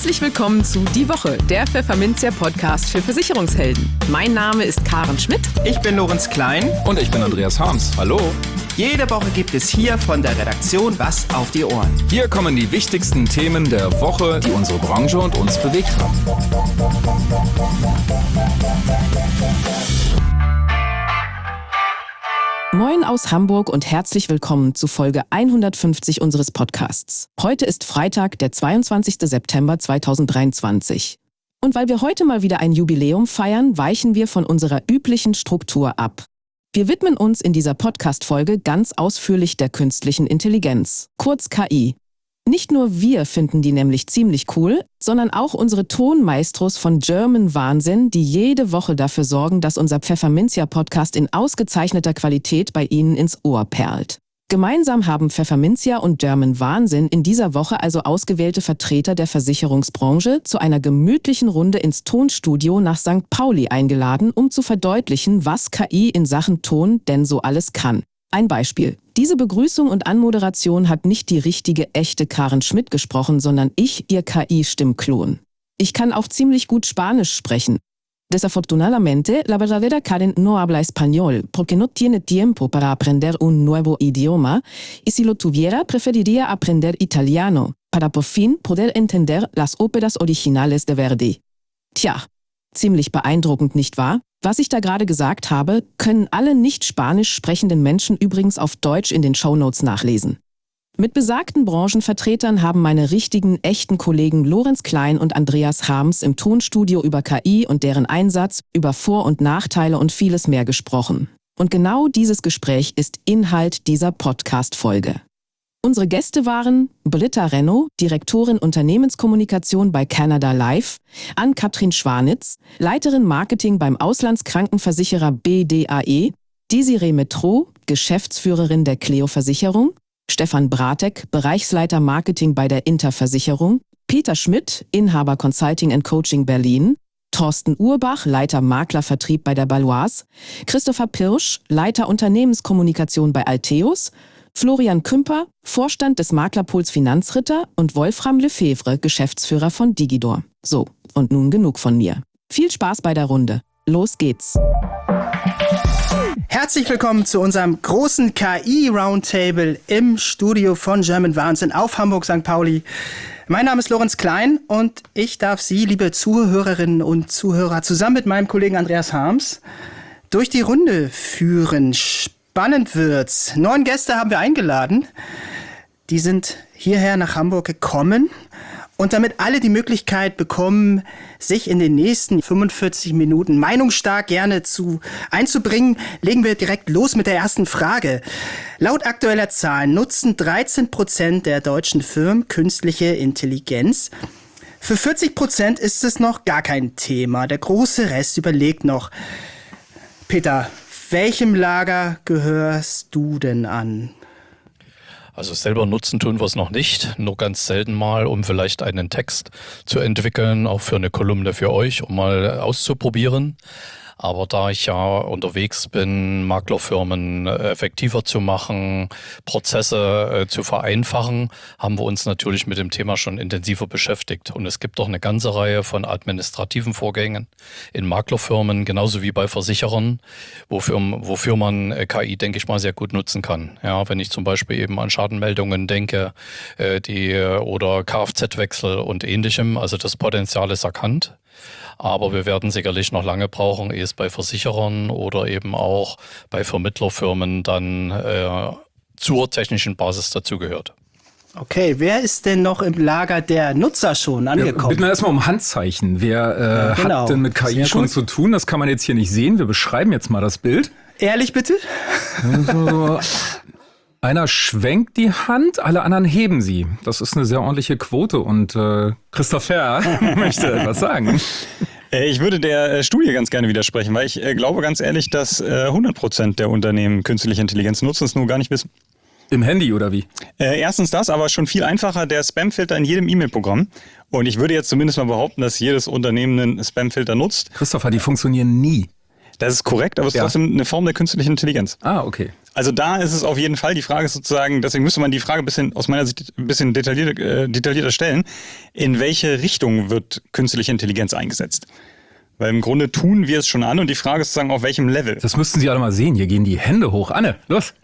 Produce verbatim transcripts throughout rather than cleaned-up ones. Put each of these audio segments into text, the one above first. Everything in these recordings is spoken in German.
Herzlich willkommen zu Die Woche, der Pfefferminzia-Podcast für Versicherungshelden. Mein Name ist Karen Schmidt. Ich bin Lorenz Klein. Und ich bin Andreas Harms. Hallo. Jede Woche gibt es hier von der Redaktion was auf die Ohren. Hier kommen die wichtigsten Themen der Woche, die unsere Branche und uns bewegt haben. Moin aus Hamburg und herzlich willkommen zu Folge hundertfünfzig unseres Podcasts. Heute ist Freitag, der zweiundzwanzigster September zweitausenddreiundzwanzig. Und weil wir heute mal wieder ein Jubiläum feiern, weichen wir von unserer üblichen Struktur ab. Wir widmen uns in dieser Podcast-Folge ganz ausführlich der künstlichen Intelligenz, kurz K I. Nicht nur wir finden die nämlich ziemlich cool, sondern auch unsere Tonmaestros von German Wahnsinn, die jede Woche dafür sorgen, dass unser Pfefferminzia-Podcast in ausgezeichneter Qualität bei Ihnen ins Ohr perlt. Gemeinsam haben Pfefferminzia und German Wahnsinn in dieser Woche also ausgewählte Vertreter der Versicherungsbranche zu einer gemütlichen Runde ins Tonstudio nach Sankt Pauli eingeladen, um zu verdeutlichen, was K I in Sachen Ton denn so alles kann. Ein Beispiel. Diese Begrüßung und Anmoderation hat nicht die richtige, echte Karen Schmidt gesprochen, sondern ich, ihr K I-Stimmklon. Ich kann auch ziemlich gut Spanisch sprechen. Desafortunadamente, la verdadera Karen no habla español, porque no tiene tiempo para aprender un nuevo idioma, y si lo tuviera, preferiría aprender italiano, para por fin poder entender las óperas originales de Verdi. Tja, ziemlich beeindruckend, nicht wahr? Was ich da gerade gesagt habe, können alle nicht spanisch sprechenden Menschen übrigens auf Deutsch in den Shownotes nachlesen. Mit besagten Branchenvertretern haben meine richtigen, echten Kollegen Lorenz Klein und Andreas Harms im Tonstudio über K I und deren Einsatz, über Vor- und Nachteile und vieles mehr gesprochen. Und genau dieses Gespräch ist Inhalt dieser Podcast-Folge. Unsere Gäste waren Britta Renno, Direktorin Unternehmenskommunikation bei Canada Life, Ann-Kathrin Schwanitz, Leiterin Marketing beim Auslandskrankenversicherer B D A E, Desiree Metro, Geschäftsführerin der Cleo Versicherung, Stefan Bratek, Bereichsleiter Marketing bei der Interversicherung, Peter Schmidt, Inhaber Consulting and Coaching Berlin, Thorsten Urbach, Leiter Maklervertrieb bei der Baloise, Christopher Pirsch, Leiter Unternehmenskommunikation bei Alteus, Florian Kümper, Vorstand des Maklerpools Finanzritter und Wolfram Lefevre, Geschäftsführer von Digidor. So, und nun genug von mir. Viel Spaß bei der Runde. Los geht's. Herzlich willkommen zu unserem großen K I-Roundtable im Studio von German Wahnsinn auf Hamburg Sankt Pauli. Mein Name ist Lorenz Klein und ich darf Sie, liebe Zuhörerinnen und Zuhörer, zusammen mit meinem Kollegen Andreas Harms durch die Runde führen. Spannend wird's. Neun Gäste haben wir eingeladen. Die sind hierher nach Hamburg gekommen. Und damit alle die Möglichkeit bekommen, sich in den nächsten fünfundvierzig Minuten meinungsstark gerne zu einzubringen, legen wir direkt los mit der ersten Frage. Laut aktueller Zahlen nutzen dreizehn Prozent der deutschen Firmen künstliche Intelligenz. Für vierzig Prozent ist es noch gar kein Thema. Der große Rest überlegt noch. Peter, welchem Lager gehörst du denn an? Also selber nutzen tun wir es noch nicht, nur ganz selten mal, um vielleicht einen Text zu entwickeln, auch für eine Kolumne für euch, um mal auszuprobieren. Aber da ich ja unterwegs bin, Maklerfirmen effektiver zu machen, Prozesse äh, zu vereinfachen, haben wir uns natürlich mit dem Thema schon intensiver beschäftigt. Und es gibt doch eine ganze Reihe von administrativen Vorgängen in Maklerfirmen, genauso wie bei Versicherern, wofür, wofür man K I, denke ich mal, sehr gut nutzen kann. Ja, wenn ich zum Beispiel eben an Schadenmeldungen denke, äh, die oder Kfz-Wechsel und Ähnlichem, also das Potenzial ist erkannt. Aber wir werden sicherlich noch lange brauchen, ehe es bei Versicherern oder eben auch bei Vermittlerfirmen dann äh, zur technischen Basis dazugehört. Okay, wer ist denn noch im Lager der Nutzer schon angekommen? Wir bitten wir erstmal um Handzeichen. Wer äh, ja, genau. hat denn mit K I Sehr schon gut. zu tun? Das kann man jetzt hier nicht sehen. Wir beschreiben jetzt mal das Bild. Ehrlich bitte? Also, einer schwenkt die Hand, alle anderen heben sie. Das ist eine sehr ordentliche Quote. Und äh, Christopher möchte etwas sagen. Ich würde der Studie ganz gerne widersprechen, weil ich äh, glaube ganz ehrlich, dass äh, hundert Prozent der Unternehmen künstliche Intelligenz nutzen, es nur gar nicht wissen. Im Handy oder wie? Äh, erstens das, aber schon viel einfacher, der Spamfilter in jedem E-Mail-Programm. Und ich würde jetzt zumindest mal behaupten, dass jedes Unternehmen einen Spamfilter nutzt. Christopher, die funktionieren nie. Das ist korrekt, aber es ist ja. trotzdem eine Form der künstlichen Intelligenz. Ah, okay. Also da ist es auf jeden Fall, die Frage ist sozusagen, deswegen müsste man die Frage ein bisschen, aus meiner Sicht ein bisschen detaillierter, äh, detaillierter stellen, in welche Richtung wird künstliche Intelligenz eingesetzt? Weil im Grunde tun wir es schon an und die Frage ist sozusagen, auf welchem Level. Das müssten Sie alle mal sehen, hier gehen die Hände hoch. Anne, los.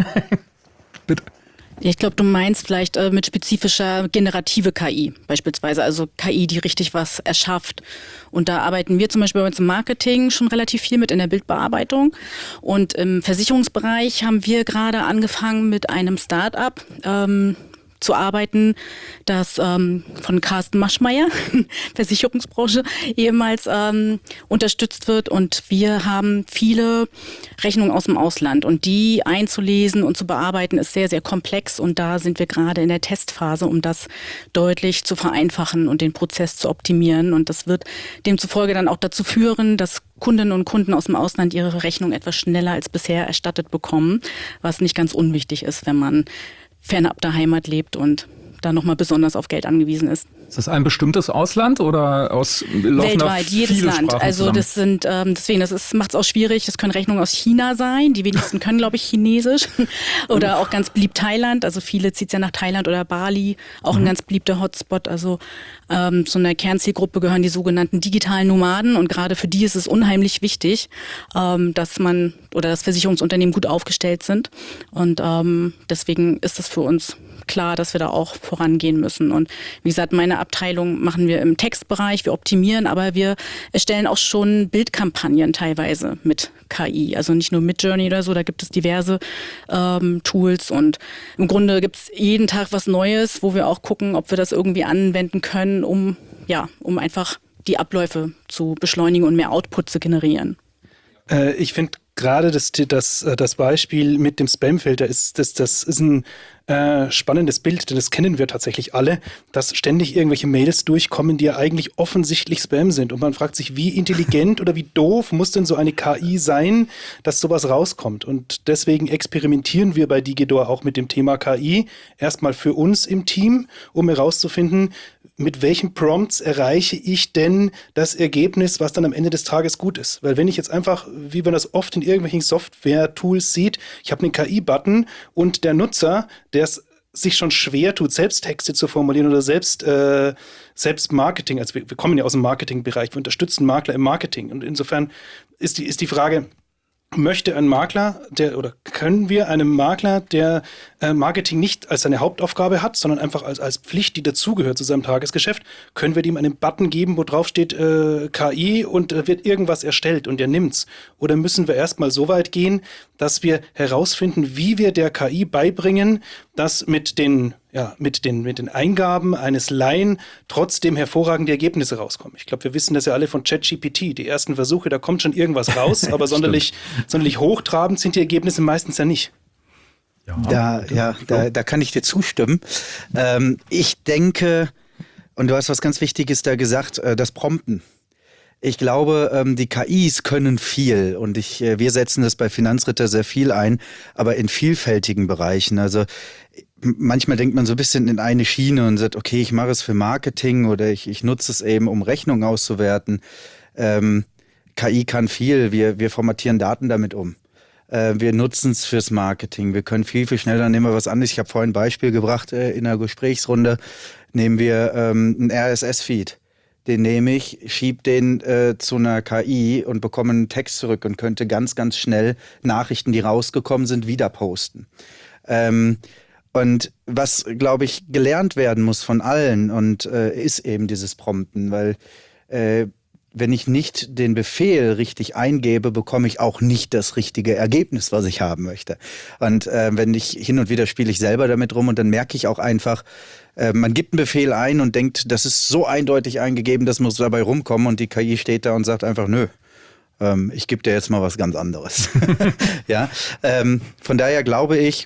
Bitte. Ja, ich glaube, du meinst vielleicht äh, mit spezifischer generative K I beispielsweise, also K I, die richtig was erschafft. Und da arbeiten wir zum Beispiel bei uns im Marketing schon relativ viel mit in der Bildbearbeitung. Und im Versicherungsbereich haben wir gerade angefangen mit einem Start-up, ähm, zu arbeiten, das ähm, von Carsten Maschmeyer, Versicherungsbranche, ehemals ähm, unterstützt wird. Und wir haben viele Rechnungen aus dem Ausland. Und die einzulesen und zu bearbeiten, ist sehr, sehr komplex. Und da sind wir gerade in der Testphase, um das deutlich zu vereinfachen und den Prozess zu optimieren. Und das wird demzufolge dann auch dazu führen, dass Kundinnen und Kunden aus dem Ausland ihre Rechnung etwas schneller als bisher erstattet bekommen, was nicht ganz unwichtig ist, wenn man fernab der Heimat lebt und da nochmal besonders auf Geld angewiesen ist. Ist das ein bestimmtes Ausland oder aus weltweit, jedes Land. Sprachen also zusammen? das sind ähm, deswegen, das macht es auch schwierig. Das können Rechnungen aus China sein. Die wenigsten können, glaube ich, Chinesisch oder auch ganz beliebt Thailand. Also viele zieht es ja nach Thailand oder Bali, auch mhm. ein ganz beliebter Hotspot. Also ähm, zu einer Kernzielgruppe gehören die sogenannten digitalen Nomaden und gerade für die ist es unheimlich wichtig, ähm, dass man oder dass Versicherungsunternehmen gut aufgestellt sind und ähm, deswegen ist es für uns klar, dass wir da auch vorangehen müssen. Und wie gesagt, meine Abteilung machen wir im Textbereich, wir optimieren, aber wir erstellen auch schon Bildkampagnen teilweise mit K I. Also nicht nur mit Journey oder so, da gibt es diverse ähm, Tools und im Grunde gibt es jeden Tag was Neues, wo wir auch gucken, ob wir das irgendwie anwenden können, um, ja, um einfach die Abläufe zu beschleunigen und mehr Output zu generieren. Äh, ich finde gerade das, das, das Beispiel mit dem Spamfilter ist, das, das ist ein äh, spannendes Bild, denn das kennen wir tatsächlich alle, dass ständig irgendwelche Mails durchkommen, die ja eigentlich offensichtlich Spam sind. Und man fragt sich, wie intelligent oder wie doof muss denn so eine K I sein, dass sowas rauskommt. Und deswegen experimentieren wir bei Digidor auch mit dem Thema K I. Erstmal für uns im Team, um herauszufinden, mit welchen Prompts erreiche ich denn das Ergebnis, was dann am Ende des Tages gut ist. Weil wenn ich jetzt einfach, wie man das oft in irgendwelchen Software-Tools sieht, ich habe einen K I-Button und der Nutzer, der es sich schon schwer tut, selbst Texte zu formulieren oder selbst, äh, selbst Marketing, also wir, wir kommen ja aus dem Marketingbereich, wir unterstützen Makler im Marketing und insofern ist die, ist die Frage, möchte ein Makler, der oder können wir einem Makler, der äh, Marketing nicht als seine Hauptaufgabe hat, sondern einfach als, als Pflicht, die dazugehört zu seinem Tagesgeschäft, können wir ihm einen Button geben, wo drauf steht äh, K I und äh, wird irgendwas erstellt und der nimmt's? Oder müssen wir erstmal so weit gehen, dass wir herausfinden, wie wir der K I beibringen, dass mit den ja, mit den, mit den Eingaben eines Laien trotzdem hervorragende Ergebnisse rauskommen. Ich glaube, wir wissen das ja alle von ChatGPT. Die ersten Versuche, da kommt schon irgendwas raus, aber sonderlich, sonderlich hochtrabend sind die Ergebnisse meistens ja nicht. Ja, da, ja, da, da kann ich dir zustimmen. Ähm, ich denke, und du hast was ganz Wichtiges da gesagt, äh, das Prompten. Ich glaube, ähm, die K Is können viel und ich, äh, wir setzen das bei Finanzritter sehr viel ein, aber in vielfältigen Bereichen. Also manchmal denkt man so ein bisschen in eine Schiene und sagt, okay, ich mache es für Marketing oder ich, ich nutze es eben, um Rechnungen auszuwerten. Ähm, K I kann viel, wir, wir formatieren Daten damit um. Äh, wir nutzen es fürs Marketing, wir können viel, viel schneller, nehmen wir was anderes. Ich habe vorhin ein Beispiel gebracht äh, in einer Gesprächsrunde, nehmen wir ähm, einen R S S-Feed. Den nehme ich, schiebe den äh, zu einer K I und bekomme einen Text zurück und könnte ganz, ganz schnell Nachrichten, die rausgekommen sind, wieder posten. Ähm, und was, glaube ich, gelernt werden muss von allen und äh, ist eben dieses Prompten, weil äh, wenn ich nicht den Befehl richtig eingebe, bekomme ich auch nicht das richtige Ergebnis, was ich haben möchte. Und äh, wenn ich hin und wieder spiele ich selber damit rum und dann merke ich auch einfach, äh, man gibt einen Befehl ein und denkt, das ist so eindeutig eingegeben, das muss dabei rumkommen und die K I steht da und sagt einfach, nö, ähm, ich gebe dir jetzt mal was ganz anderes. Ja, ähm, von daher glaube ich,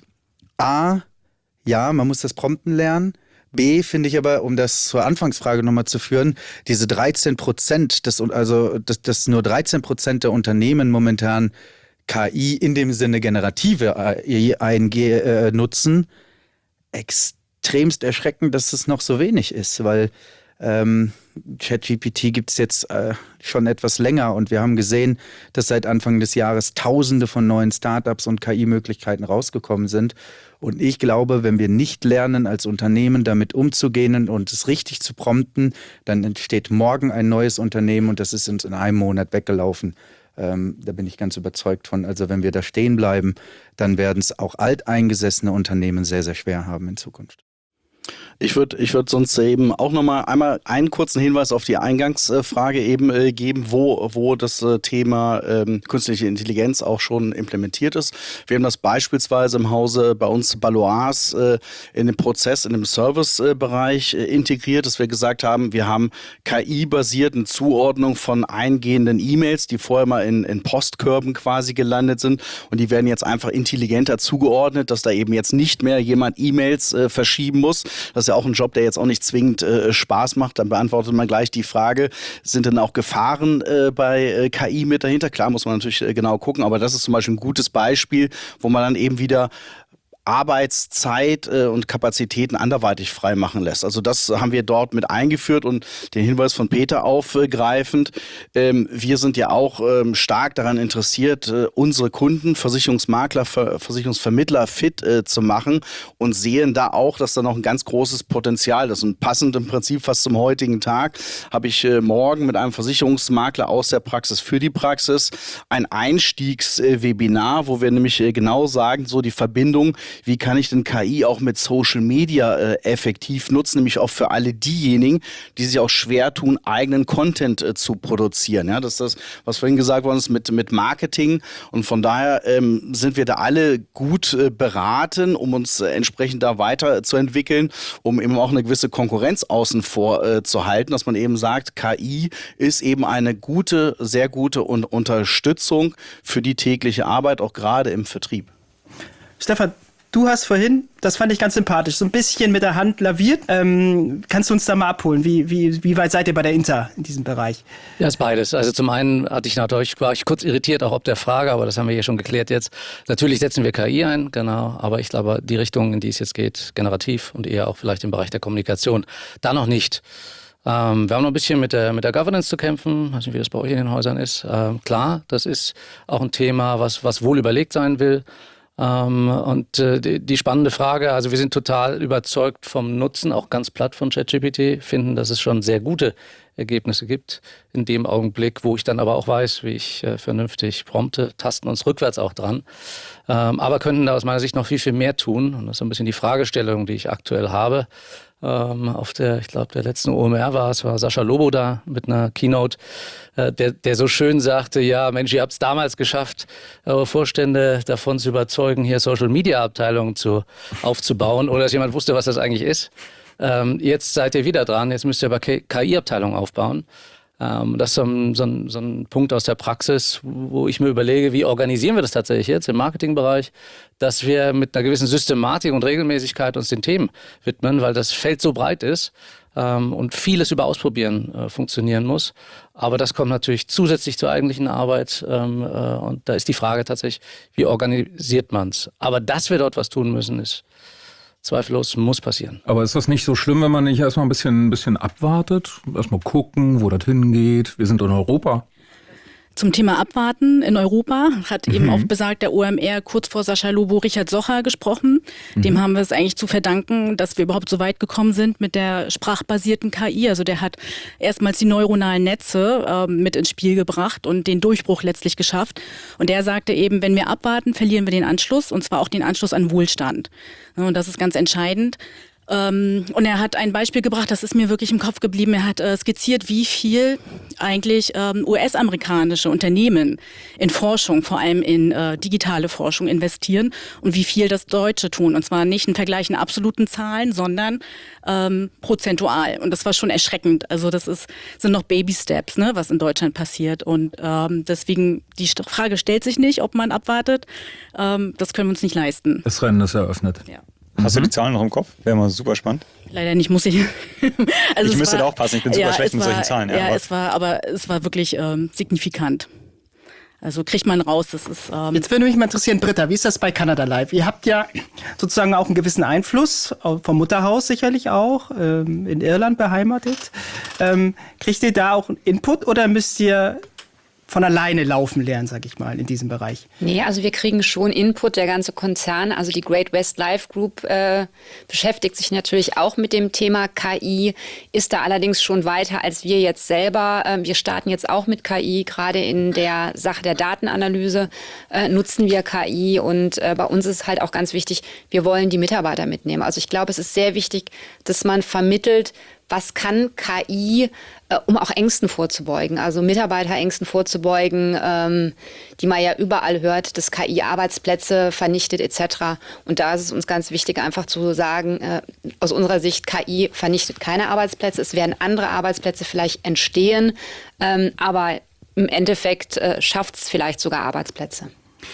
A, ja, man muss das Prompten lernen. B, finde ich aber, um das zur Anfangsfrage nochmal zu führen, diese dreizehn Prozent, des, also dass, dass nur dreizehn Prozent der Unternehmen momentan K I in dem Sinne generative A I äh, nutzen, extremst erschreckend, dass es noch so wenig ist, weil ähm, ChatGPT gibt es jetzt äh, schon etwas länger und wir haben gesehen, dass seit Anfang des Jahres Tausende von neuen Startups und K I-Möglichkeiten rausgekommen sind. Und ich glaube, wenn wir nicht lernen, als Unternehmen damit umzugehen und es richtig zu prompten, dann entsteht morgen ein neues Unternehmen und das ist uns in einem Monat weggelaufen. Ähm, da bin ich ganz überzeugt von. Also wenn wir da stehen bleiben, dann werden es auch alteingesessene Unternehmen sehr, sehr schwer haben in Zukunft. Ich würde ich würd sonst eben auch nochmal einmal einen kurzen Hinweis auf die Eingangsfrage eben äh, geben, wo, wo das äh, Thema ähm, künstliche Intelligenz auch schon implementiert ist. Wir haben das beispielsweise im Hause bei uns Balois äh, in dem Prozess, in dem Servicebereich äh, integriert, dass wir gesagt haben, wir haben K I-basierten Zuordnung von eingehenden E-Mails, die vorher mal in, in Postkörben quasi gelandet sind und die werden jetzt einfach intelligenter zugeordnet, dass da eben jetzt nicht mehr jemand E-Mails äh, verschieben muss. Das ist ja auch ein Job, der jetzt auch nicht zwingend äh, Spaß macht. Dann beantwortet man gleich die Frage, sind denn auch Gefahren äh, bei äh, K I mit dahinter? Klar, muss man natürlich äh, genau gucken, aber das ist zum Beispiel ein gutes Beispiel, wo man dann eben wieder Arbeitszeit äh, und Kapazitäten anderweitig freimachen lässt. Also das haben wir dort mit eingeführt und den Hinweis von Peter aufgreifend. Ähm, wir sind ja auch ähm, stark daran interessiert, äh, unsere Kunden, Versicherungsmakler, Ver- Versicherungsvermittler fit äh, zu machen und sehen da auch, dass da noch ein ganz großes Potenzial ist. Und passend im Prinzip fast zum heutigen Tag habe ich äh, morgen mit einem Versicherungsmakler aus der Praxis für die Praxis ein Einstiegswebinar, wo wir nämlich äh, genau sagen, so die Verbindung, wie kann ich denn K I auch mit Social Media äh, effektiv nutzen, nämlich auch für alle diejenigen, die sich auch schwer tun, eigenen Content äh, zu produzieren. Ja, das ist das, was vorhin gesagt worden ist mit, mit Marketing. Und von daher ähm, sind wir da alle gut äh, beraten, um uns äh, entsprechend da weiterzuentwickeln, um eben auch eine gewisse Konkurrenz außen vor äh, zu halten, dass man eben sagt, K I ist eben eine gute, sehr gute und Unterstützung für die tägliche Arbeit, auch gerade im Vertrieb. Stefan, du hast vorhin, das fand ich ganz sympathisch, so ein bisschen mit der Hand laviert. Ähm, kannst du uns da mal abholen? Wie, wie, wie weit seid ihr bei der Inter in diesem Bereich? Ja, ist beides. Also zum einen hatte ich natürlich, war ich kurz irritiert auch ob der Frage, aber das haben wir hier schon geklärt jetzt. Natürlich setzen wir K I ein, genau, aber ich glaube, die Richtung, in die es jetzt geht, generativ und eher auch vielleicht im Bereich der Kommunikation, da noch nicht. Ähm, wir haben noch ein bisschen mit der, mit der Governance zu kämpfen. Ich weiß nicht, wie das bei euch in den Häusern ist. Ähm, klar, das ist auch ein Thema, was, was wohl überlegt sein will. Ähm, und äh, die, die spannende Frage, also wir sind total überzeugt vom Nutzen, auch ganz platt von ChatGPT, finden, dass es schon sehr gute Ergebnisse gibt. In dem Augenblick, wo ich dann aber auch weiß, wie ich äh, vernünftig prompte, tasten uns rückwärts auch dran. Ähm, aber könnten da aus meiner Sicht noch viel, viel mehr tun. Und das ist so ein bisschen die Fragestellung, die ich aktuell habe. Ähm, auf der, ich glaube, der letzten O M R war es, war Sascha Lobo da mit einer Keynote, äh, der, der so schön sagte, ja Mensch, ihr habt es damals geschafft, eure Vorstände davon zu überzeugen, hier Social-Media-Abteilungen zu, aufzubauen, oder dass jemand wusste, was das eigentlich ist. Ähm, jetzt seid ihr wieder dran, jetzt müsst ihr aber K I-Abteilungen aufbauen. Ähm, das ist so ein, so, ein, so ein Punkt aus der Praxis, wo ich mir überlege, wie organisieren wir das tatsächlich jetzt im Marketingbereich, dass wir mit einer gewissen Systematik und Regelmäßigkeit uns den Themen widmen, weil das Feld so breit ist ähm, und vieles über Ausprobieren äh, funktionieren muss. Aber das kommt natürlich zusätzlich zur eigentlichen Arbeit ähm, äh, und da ist die Frage tatsächlich, wie organisiert man es? Aber dass wir dort was tun müssen, ist zweifellos, muss passieren. Aber ist das nicht so schlimm, wenn man nicht erstmal ein bisschen, ein bisschen abwartet? Erstmal gucken, wo das hingeht. Wir sind in Europa. Zum Thema Abwarten in Europa hat mhm. eben auch besagt der O M R kurz vor Sascha Lobo Richard Socher gesprochen. Mhm. Dem haben wir es eigentlich zu verdanken, dass wir überhaupt so weit gekommen sind mit der sprachbasierten K I. Also der hat erstmals die neuronalen Netze äh, mit ins Spiel gebracht und den Durchbruch letztlich geschafft. Und der sagte eben, wenn wir abwarten, verlieren wir den Anschluss, und zwar auch den Anschluss an Wohlstand. Und das ist ganz entscheidend. Ähm, und er hat ein Beispiel gebracht, das ist mir wirklich im Kopf geblieben. Er hat äh, skizziert, wie viel eigentlich ähm, U S-amerikanische Unternehmen in Forschung, vor allem in äh, digitale Forschung investieren und wie viel das Deutsche tun. Und zwar nicht im Vergleich in absoluten Zahlen, sondern ähm, prozentual. Und das war schon erschreckend. Also das ist, sind noch Baby-Steps, ne, was in Deutschland passiert. Und ähm, deswegen, die Frage stellt sich nicht, ob man abwartet. Ähm, das können wir uns nicht leisten. Das Rennen ist eröffnet. Ja. Hast mhm. du die Zahlen noch im Kopf? Wäre mal super spannend. Leider nicht, muss ich. also ich müsste war, da aufpassen, ich bin super ja, schlecht mit war, solchen Zahlen. Ja, ja aber es war, aber es war wirklich ähm, signifikant. Also kriegt man raus, das ist... Ähm Jetzt würde mich mal interessieren, Britta, wie ist das bei Kanada Live? Ihr habt ja sozusagen auch einen gewissen Einfluss, vom Mutterhaus sicherlich auch, ähm, in Irland beheimatet. Ähm, kriegt ihr da auch einen Input oder müsst ihr von alleine laufen lernen, sag ich mal, in diesem Bereich? Nee, also wir kriegen schon Input, der ganze Konzern, also die Great West Life Group äh, beschäftigt sich natürlich auch mit dem Thema K I, ist da allerdings schon weiter als wir jetzt selber. Äh, wir starten jetzt auch mit K I, gerade in der Sache der Datenanalyse äh, nutzen wir K I und äh, bei uns ist halt auch ganz wichtig, wir wollen die Mitarbeiter mitnehmen. Also ich glaube, es ist sehr wichtig, dass man vermittelt, was kann K I, äh, um auch Ängsten vorzubeugen, also Mitarbeiterängsten vorzubeugen, ähm, die man ja überall hört, dass K I Arbeitsplätze vernichtet et cetera. Und da ist es uns ganz wichtig, einfach zu sagen, äh, aus unserer Sicht, K I vernichtet keine Arbeitsplätze, es werden andere Arbeitsplätze vielleicht entstehen, ähm, aber im Endeffekt äh, schafft es vielleicht sogar Arbeitsplätze.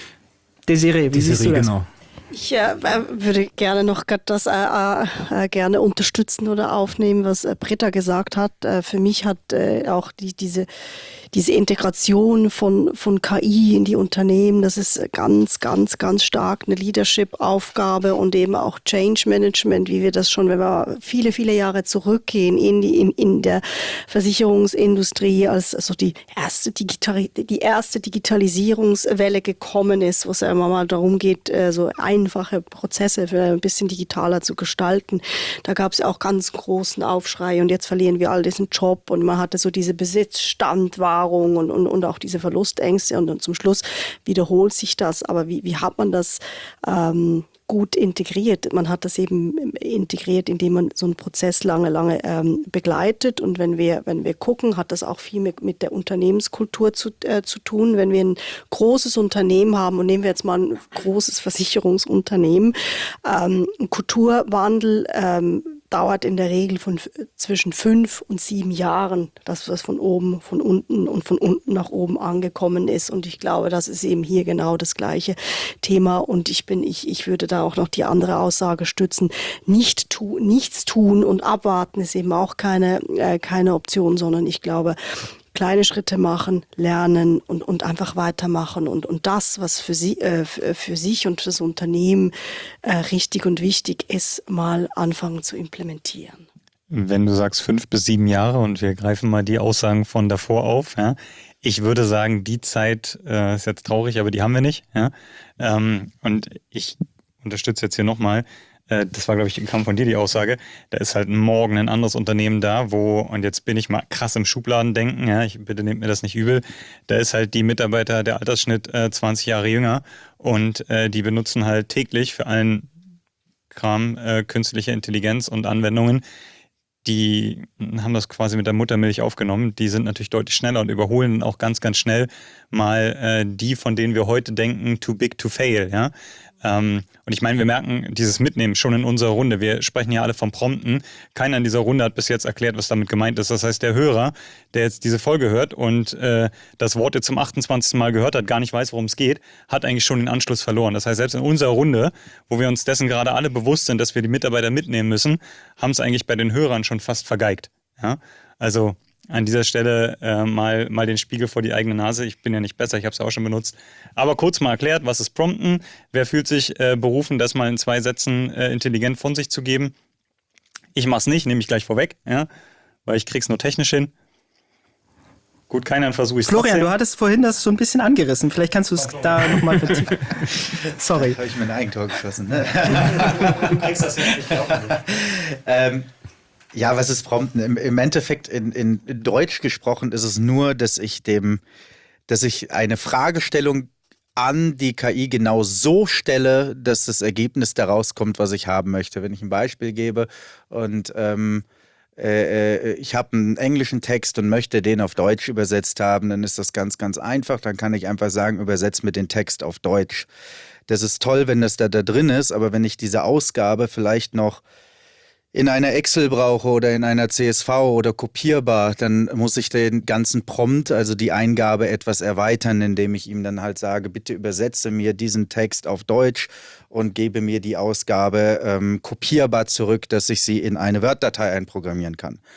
Desiree, wie Desiree, siehst du das? Genau. Ich äh, würde gerne noch das äh, äh, gerne unterstützen oder aufnehmen, was äh, Britta gesagt hat. Äh, für mich hat äh, auch die, diese, diese Integration von, von K I in die Unternehmen, das ist ganz, ganz, ganz stark eine Leadership-Aufgabe und eben auch Change Management, wie wir das schon, wenn wir viele, viele Jahre zurückgehen, in, die, in, in der Versicherungsindustrie, als so die erste, Digital, die erste Digitalisierungswelle gekommen ist, wo es ja immer mal darum geht, äh, so ein einfache Prozesse für ein bisschen digitaler zu gestalten. Da gab es auch ganz großen Aufschrei und jetzt verlieren wir all diesen Job und man hatte so diese Besitzstandwahrung und, und, und auch diese Verlustängste und dann zum Schluss wiederholt sich das. Aber wie, wie hat man das ähm, gut integriert? Man hat das eben integriert, indem man so einen Prozess lange, lange ähm, begleitet und wenn wir, wenn wir gucken, hat das auch viel mit, mit der Unternehmenskultur zu, äh, zu tun. Wenn wir ein großes Unternehmen haben und nehmen wir jetzt mal ein großes Versicherungsunternehmen, ähm, ein Kulturwandel ähm, dauert in der Regel von zwischen fünf und sieben Jahren, das was von oben, von unten und von unten nach oben angekommen ist. Und ich glaube, das ist eben hier genau das gleiche Thema. Und ich bin, ich, ich würde da auch noch die andere Aussage stützen. Nicht tu, nichts tun und abwarten ist eben auch keine, äh, keine Option, sondern ich glaube, kleine Schritte machen, lernen und, und einfach weitermachen und, und das, was für, sie, äh, für sich und das Unternehmen äh, richtig und wichtig ist, mal anfangen zu implementieren. Wenn du sagst fünf bis sieben Jahre und wir greifen mal die Aussagen von davor auf, ja, ich würde sagen, die Zeit äh, ist jetzt traurig, aber die haben wir nicht. Ja, ähm, und ich unterstütze jetzt hier nochmal, das war, glaube ich, kam von dir die Aussage, da ist halt morgen ein anderes Unternehmen da, wo, und jetzt bin ich mal krass im Schubladendenken, ja, ich bitte nehmt mir das nicht übel, da ist halt die Mitarbeiter, der Altersschnitt äh, zwanzig Jahre jünger und äh, die benutzen halt täglich für allen Kram äh, künstliche Intelligenz und Anwendungen, die haben das quasi mit der Muttermilch aufgenommen, die sind natürlich deutlich schneller und überholen auch ganz, ganz schnell mal äh, die, von denen wir heute denken, too big to fail, ja. Ähm, und ich meine, wir merken dieses Mitnehmen schon in unserer Runde. Wir sprechen ja alle vom Prompten. Keiner in dieser Runde hat bis jetzt erklärt, was damit gemeint ist. Das heißt, der Hörer, der jetzt diese Folge hört und äh, das Wort jetzt zum achtundzwanzigsten Mal gehört hat, gar nicht weiß, worum es geht, hat eigentlich schon den Anschluss verloren. Das heißt, selbst in unserer Runde, wo wir uns dessen gerade alle bewusst sind, dass wir die Mitarbeiter mitnehmen müssen, haben es eigentlich bei den Hörern schon fast vergeigt. Ja? Also an dieser Stelle äh, mal, mal den Spiegel vor die eigene Nase. Ich bin ja nicht besser, ich habe es ja auch schon benutzt. Aber kurz mal erklärt, was ist Prompten? Wer fühlt sich äh, berufen, das mal in zwei Sätzen äh, intelligent von sich zu geben? Ich mache es nicht, nehme ich gleich vorweg, ja, weil ich krieg's nur technisch hin. Gut, keiner versuche ich es Florian, du hattest vorhin das so ein bisschen angerissen. Vielleicht kannst du es da nochmal vertiefen. Sorry. Habe ich mein Eigentor geschossen. Ne? Du kriegst das jetzt nicht glauben. ähm, Ja, was ist Prompten? Im, im Endeffekt in, in Deutsch gesprochen ist es nur, dass ich dem, dass ich eine Fragestellung an die K I genau so stelle, dass das Ergebnis daraus kommt, was ich haben möchte. Wenn ich ein Beispiel gebe und ähm, äh, ich habe einen englischen Text und möchte den auf Deutsch übersetzt haben, dann ist das ganz, ganz einfach. Dann kann ich einfach sagen, übersetz mir den Text auf Deutsch. Das ist toll, wenn das da, da drin ist, aber wenn ich diese Ausgabe vielleicht noch in einer Excel brauche oder in einer C S V oder kopierbar, dann muss ich den ganzen Prompt, also die Eingabe, etwas erweitern, indem ich ihm dann halt sage, bitte übersetze mir diesen Text auf Deutsch und gebe mir die Ausgabe ähm, kopierbar zurück, dass ich sie in eine Word-Datei einprogrammieren kann.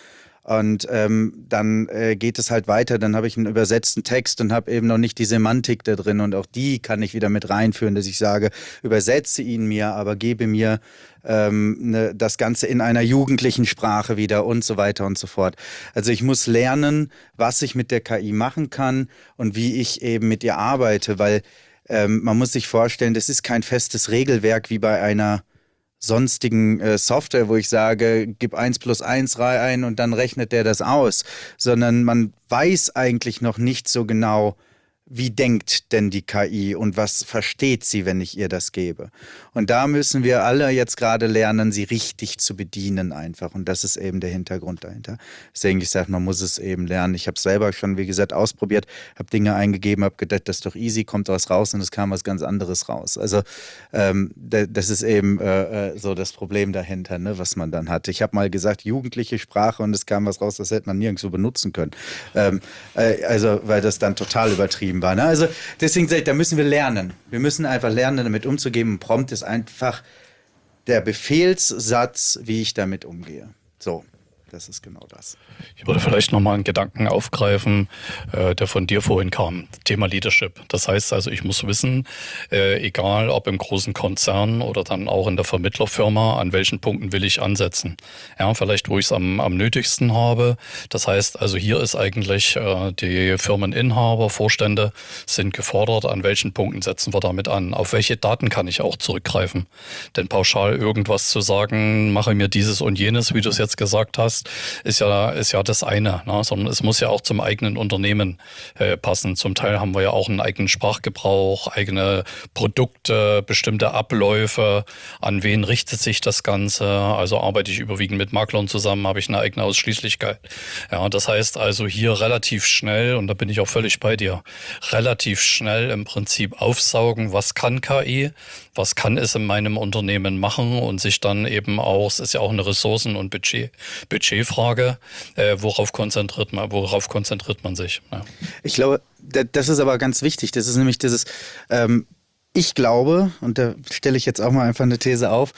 Und ähm, dann äh, geht es halt weiter, dann habe ich einen übersetzten Text und habe eben noch nicht die Semantik da drin und auch die kann ich wieder mit reinführen, dass ich sage, übersetze ihn mir, aber gebe mir ähm, ne, das Ganze in einer jugendlichen Sprache wieder und so weiter und so fort. Also ich muss lernen, was ich mit der K I machen kann und wie ich eben mit ihr arbeite, weil ähm, man muss sich vorstellen, das ist kein festes Regelwerk wie bei einer sonstigen äh, Software, wo ich sage, gib eins plus eins ein und dann rechnet der das aus, sondern man weiß eigentlich noch nicht so genau, wie denkt denn die K I und was versteht sie, wenn ich ihr das gebe. Und da müssen wir alle jetzt gerade lernen, sie richtig zu bedienen einfach. Und das ist eben der Hintergrund dahinter. Deswegen, ich sage, man muss es eben lernen. Ich habe es selber schon, wie gesagt, ausprobiert, habe Dinge eingegeben, habe gedacht, das ist doch easy, kommt was raus und es kam was ganz anderes raus. Also ähm, das ist eben äh, so das Problem dahinter, ne, was man dann hat. Ich habe mal gesagt, jugendliche Sprache und es kam was raus, das hätte man nirgendwo benutzen können. Ähm, äh, also, weil das dann total übertrieben war. Ne? Also deswegen sage ich, da müssen wir lernen. Wir müssen einfach lernen, damit umzugehen. Ein Prompt ist einfach der Befehlssatz, wie ich damit umgehe. So, das ist genau das. Ich würde vielleicht nochmal einen Gedanken aufgreifen, äh, der von dir vorhin kam. Thema Leadership. Das heißt also, ich muss wissen, äh, egal ob im großen Konzern oder dann auch in der Vermittlerfirma, an welchen Punkten will ich ansetzen. Ja, vielleicht wo ich es am, am nötigsten habe. Das heißt also, hier ist eigentlich äh, die Firmeninhaber, Vorstände sind gefordert, an welchen Punkten setzen wir damit an. Auf welche Daten kann ich auch zurückgreifen? Denn pauschal irgendwas zu sagen, mache mir dieses und jenes, wie du es jetzt gesagt hast, ist ja, ist ja das eine, ne? Sondern es muss ja auch zum eigenen Unternehmen äh, passen. Zum Teil haben wir ja auch einen eigenen Sprachgebrauch, eigene Produkte, bestimmte Abläufe. An wen richtet sich das Ganze? Also arbeite ich überwiegend mit Maklern zusammen, habe ich eine eigene Ausschließlichkeit. Ja, das heißt also hier relativ schnell, und da bin ich auch völlig bei dir, relativ schnell im Prinzip aufsaugen, was kann K I, was kann es in meinem Unternehmen machen und sich dann eben auch, es ist ja auch eine Ressourcen- und Budget, Budgetfrage, äh, worauf konzentriert man, worauf konzentriert man sich? Ja. Ich glaube, das ist aber ganz wichtig. Das ist nämlich dieses, ähm, ich glaube, und da stelle ich jetzt auch mal einfach eine These auf,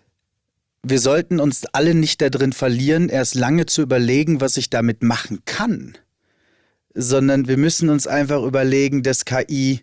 wir sollten uns alle nicht da drin verlieren, erst lange zu überlegen, was ich damit machen kann, sondern wir müssen uns einfach überlegen, dass K I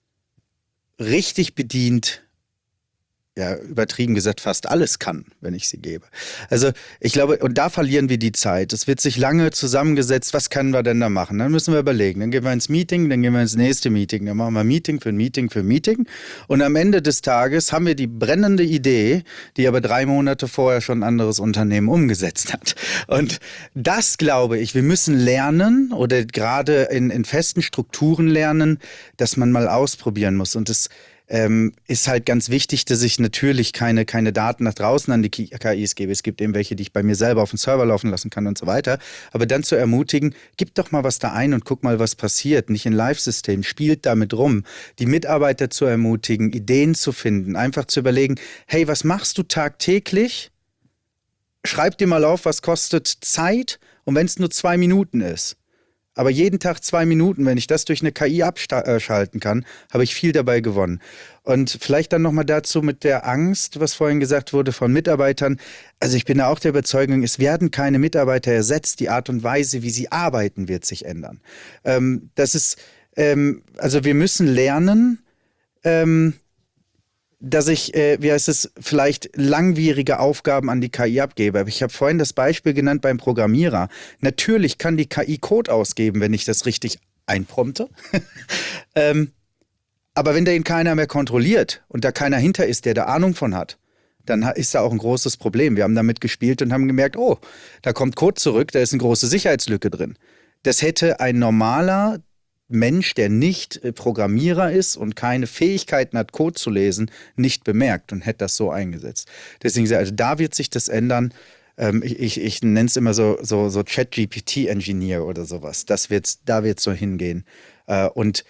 richtig bedient, ja, übertrieben gesagt, fast alles kann, wenn ich sie gebe. Also ich glaube, und da verlieren wir die Zeit. Es wird sich lange zusammengesetzt, was können wir denn da machen? Dann müssen wir überlegen. Dann gehen wir ins Meeting, dann gehen wir ins nächste Meeting. Dann machen wir Meeting für Meeting für Meeting. Und am Ende des Tages haben wir die brennende Idee, die aber drei Monate vorher schon ein anderes Unternehmen umgesetzt hat. Und das glaube ich, wir müssen lernen oder gerade in, in festen Strukturen lernen, dass man mal ausprobieren muss. Und das Ähm, ist halt ganz wichtig, dass ich natürlich keine, keine Daten nach draußen an die K Is gebe. Es gibt eben welche, die ich bei mir selber auf dem Server laufen lassen kann und so weiter. Aber dann zu ermutigen, gib doch mal was da ein und guck mal, was passiert. Nicht in Live-System, spielt damit rum. Die Mitarbeiter zu ermutigen, Ideen zu finden, einfach zu überlegen, hey, was machst du tagtäglich? Schreib dir mal auf, was kostet Zeit und wenn es nur zwei Minuten ist. Aber jeden Tag zwei Minuten, wenn ich das durch eine K I abschalten kann, habe ich viel dabei gewonnen. Und vielleicht dann nochmal dazu mit der Angst, was vorhin gesagt wurde von Mitarbeitern. Also ich bin da auch der Überzeugung, es werden keine Mitarbeiter ersetzt. Die Art und Weise, wie sie arbeiten, wird sich ändern. Ähm, das ist, ähm, also wir müssen lernen, ähm, dass ich, äh, wie heißt es, vielleicht langwierige Aufgaben an die K I abgebe. Aber ich habe vorhin das Beispiel genannt beim Programmierer. Natürlich kann die K I Code ausgeben, wenn ich das richtig einprompte. ähm, aber wenn da ihn keiner mehr kontrolliert und da keiner hinter ist, der da Ahnung von hat, dann ist da auch ein großes Problem. Wir haben damit gespielt und haben gemerkt, oh, da kommt Code zurück, da ist eine große Sicherheitslücke drin. Das hätte ein normaler Mensch, der nicht Programmierer ist und keine Fähigkeiten hat, Code zu lesen, nicht bemerkt und hätte das so eingesetzt. Deswegen, also da wird sich das ändern. Ähm, ich ich, ich nenne es immer so, so, so Chat-G P T-Engineer oder sowas. Das wird's, da wird es so hingehen. Äh, und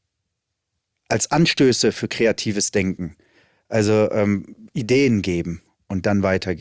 als Anstöße für kreatives Denken, also ähm, Ideen geben und dann weitergehen.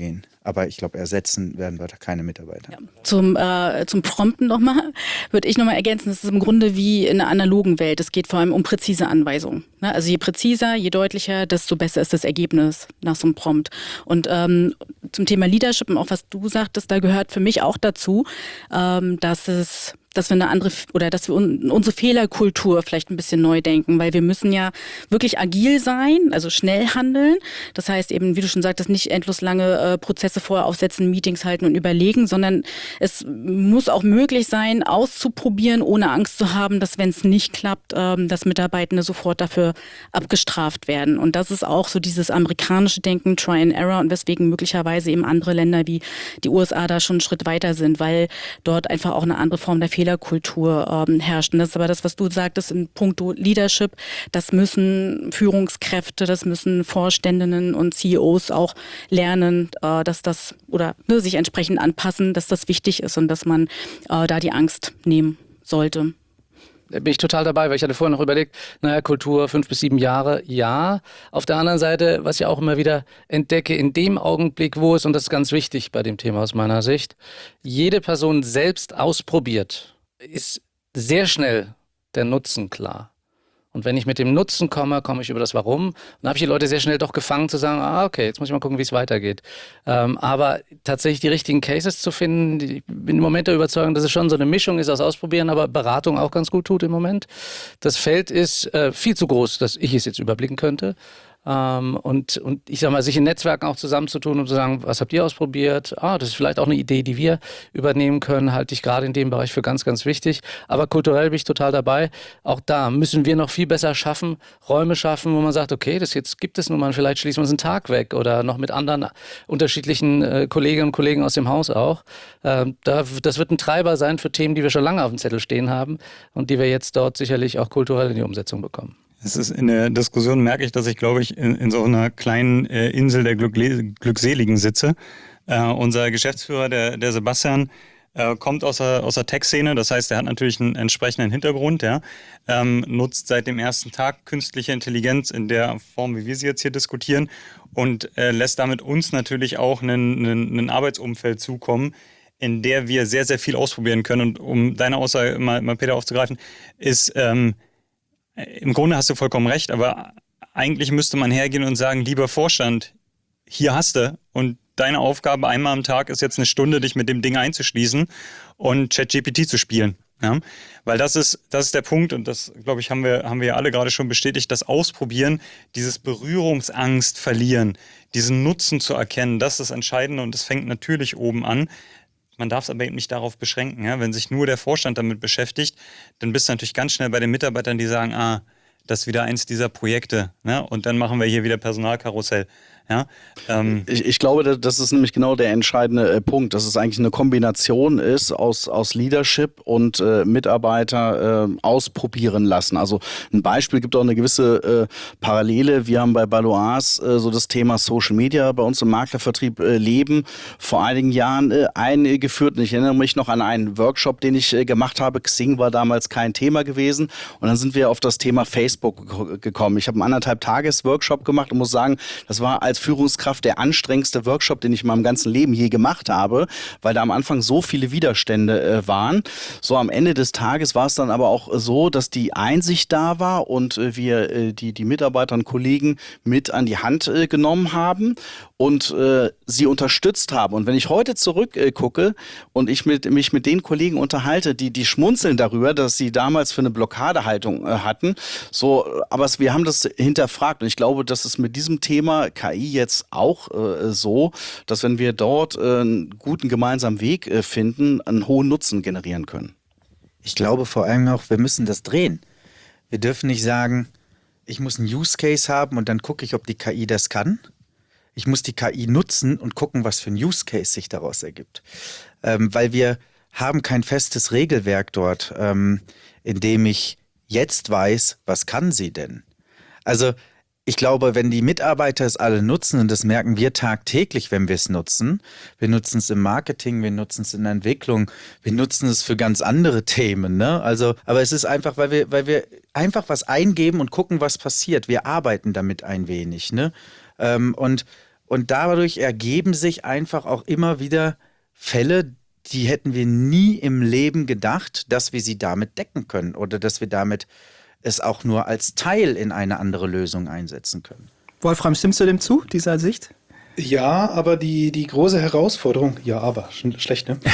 Aber ich glaube, ersetzen werden wir da keine Mitarbeiter. Ja. Zum, äh, zum Prompten nochmal, würde ich nochmal ergänzen, das ist im Grunde wie in einer analogen Welt. Es geht vor allem um präzise Anweisungen. Ne? Also je präziser, je deutlicher, desto besser ist das Ergebnis nach so einem Prompt. Und ähm, zum Thema Leadership und auch was du sagtest, da gehört für mich auch dazu, ähm, dass es dass wir eine andere oder dass wir un, unsere Fehlerkultur vielleicht ein bisschen neu denken, weil wir müssen ja wirklich agil sein, also schnell handeln. Das heißt eben, wie du schon sagtest, nicht endlos lange äh, Prozesse vorher aufsetzen, Meetings halten und überlegen, sondern es muss auch möglich sein, auszuprobieren, ohne Angst zu haben, dass wenn es nicht klappt, ähm, dass Mitarbeitende sofort dafür abgestraft werden. Und das ist auch so dieses amerikanische Denken, Try and Error, und weswegen möglicherweise eben andere Länder wie die U S A da schon einen Schritt weiter sind, weil dort einfach auch eine andere Form der Fehler Fehlerkultur ähm, herrscht. Und das ist aber das, was du sagtest in puncto Leadership. Das müssen Führungskräfte, das müssen Vorständinnen und C E Os auch lernen, äh, dass das oder ne, sich entsprechend anpassen, dass das wichtig ist und dass man äh, da die Angst nehmen sollte. Da bin ich total dabei, weil ich hatte vorhin noch überlegt, naja, Kultur fünf bis sieben Jahre, ja. Auf der anderen Seite, was ich auch immer wieder entdecke, in dem Augenblick, wo es, und das ist ganz wichtig bei dem Thema aus meiner Sicht, jede Person selbst ausprobiert, ist sehr schnell der Nutzen klar. Und wenn ich mit dem Nutzen komme, komme ich über das Warum. Und dann habe ich die Leute sehr schnell doch gefangen zu sagen, ah, okay, jetzt muss ich mal gucken, wie es weitergeht. Ähm, aber tatsächlich die richtigen Cases zu finden, die, ich bin im Moment der Überzeugung, dass es schon so eine Mischung ist aus Ausprobieren, aber Beratung auch ganz gut tut im Moment. Das Feld ist äh, viel zu groß, dass ich es jetzt überblicken könnte. Ähm, und, und ich sag mal, sich in Netzwerken auch zusammenzutun, um zu sagen, was habt ihr ausprobiert? Ah, das ist vielleicht auch eine Idee, die wir übernehmen können, halte ich gerade in dem Bereich für ganz, ganz wichtig. Aber kulturell bin ich total dabei. Auch da müssen wir noch viel besser schaffen, Räume schaffen, wo man sagt, okay, das jetzt gibt es nun mal, vielleicht schließen wir uns einen Tag weg oder noch mit anderen unterschiedlichen äh, Kolleginnen und Kollegen aus dem Haus auch. Ähm, da, das wird ein Treiber sein für Themen, die wir schon lange auf dem Zettel stehen haben und die wir jetzt dort sicherlich auch kulturell in die Umsetzung bekommen. Es ist in der Diskussion, merke ich, dass ich, glaube ich, in, in so einer kleinen äh, Insel der Glückle- Glückseligen sitze. Äh, unser Geschäftsführer, der, der Sebastian, äh, kommt aus der, aus der Tech-Szene. Das heißt, er hat natürlich einen entsprechenden Hintergrund, ja, ähm, nutzt seit dem ersten Tag künstliche Intelligenz in der Form, wie wir sie jetzt hier diskutieren, und äh, lässt damit uns natürlich auch einen, einen, einen Arbeitsumfeld zukommen, in der wir sehr, sehr viel ausprobieren können. Und um deine Aussage mal, mal Peter aufzugreifen, ist... Ähm, Im Grunde hast du vollkommen recht, aber eigentlich müsste man hergehen und sagen, lieber Vorstand, hier hast du, und deine Aufgabe einmal am Tag ist jetzt eine Stunde, dich mit dem Ding einzuschließen und ChatGPT zu spielen. Ja? Weil das ist, das ist der Punkt, und das, glaube ich, haben wir, haben wir ja alle gerade schon bestätigt, das Ausprobieren, dieses Berührungsangst verlieren, diesen Nutzen zu erkennen, das ist das Entscheidende, und das fängt natürlich oben an. Man darf es aber eben nicht darauf beschränken. Ja? Wenn sich nur der Vorstand damit beschäftigt, dann bist du natürlich ganz schnell bei den Mitarbeitern, die sagen, ah, das ist wieder eins dieser Projekte. Ne? Und dann machen wir hier wieder Personalkarussell. Ja, ähm. ich, ich glaube, das ist nämlich genau der entscheidende äh, Punkt, dass es eigentlich eine Kombination ist aus, aus Leadership und äh, Mitarbeiter äh, ausprobieren lassen. Also ein Beispiel gibt auch eine gewisse äh, Parallele. Wir haben bei Baloise äh, so das Thema Social Media bei uns im Maklervertrieb äh, leben vor einigen Jahren äh, eingeführt. Und ich erinnere mich noch an einen Workshop, den ich äh, gemacht habe. Xing war damals kein Thema gewesen. Und dann sind wir auf das Thema Facebook g- gekommen. Ich habe einen anderthalb Tages Workshop gemacht und muss sagen, das war als Führungskraft der anstrengendste Workshop, den ich in meinem ganzen Leben je gemacht habe, weil da am Anfang so viele Widerstände äh, waren. So am Ende des Tages war es dann aber auch so, dass die Einsicht da war und äh, wir äh, die, die Mitarbeiter und Kollegen mit an die Hand äh, genommen haben und äh, sie unterstützt haben. Und wenn ich heute zurückgucke äh, und ich mit, mich mit den Kollegen unterhalte, die, die schmunzeln darüber, dass sie damals für eine Blockadehaltung äh, hatten, so, aber es, wir haben das hinterfragt, und ich glaube, dass es mit diesem Thema K I jetzt auch äh, so, dass wenn wir dort äh, einen guten gemeinsamen Weg äh, finden, einen hohen Nutzen generieren können. Ich glaube vor allem auch, wir müssen das drehen. Wir dürfen nicht sagen, ich muss einen Use Case haben und dann gucke ich, ob die K I das kann. Ich muss die K I nutzen und gucken, was für ein Use Case sich daraus ergibt. Ähm, weil wir haben kein festes Regelwerk dort, ähm, in dem ich jetzt weiß, was kann sie denn? Also ich glaube, wenn die Mitarbeiter es alle nutzen, und das merken wir tagtäglich, wenn wir es nutzen, wir nutzen es im Marketing, wir nutzen es in der Entwicklung, wir nutzen es für ganz andere Themen, ne? Also, aber es ist einfach, weil wir, weil wir einfach was eingeben und gucken, was passiert. Wir arbeiten damit ein wenig, ne? Ähm, und Und dadurch ergeben sich einfach auch immer wieder Fälle, die hätten wir nie im Leben gedacht, dass wir sie damit decken können oder dass wir damit es auch nur als Teil in eine andere Lösung einsetzen können. Wolfram, stimmst du dem zu, dieser Sicht? Ja, aber die, die große Herausforderung, ja, aber, sch- schlecht, ne?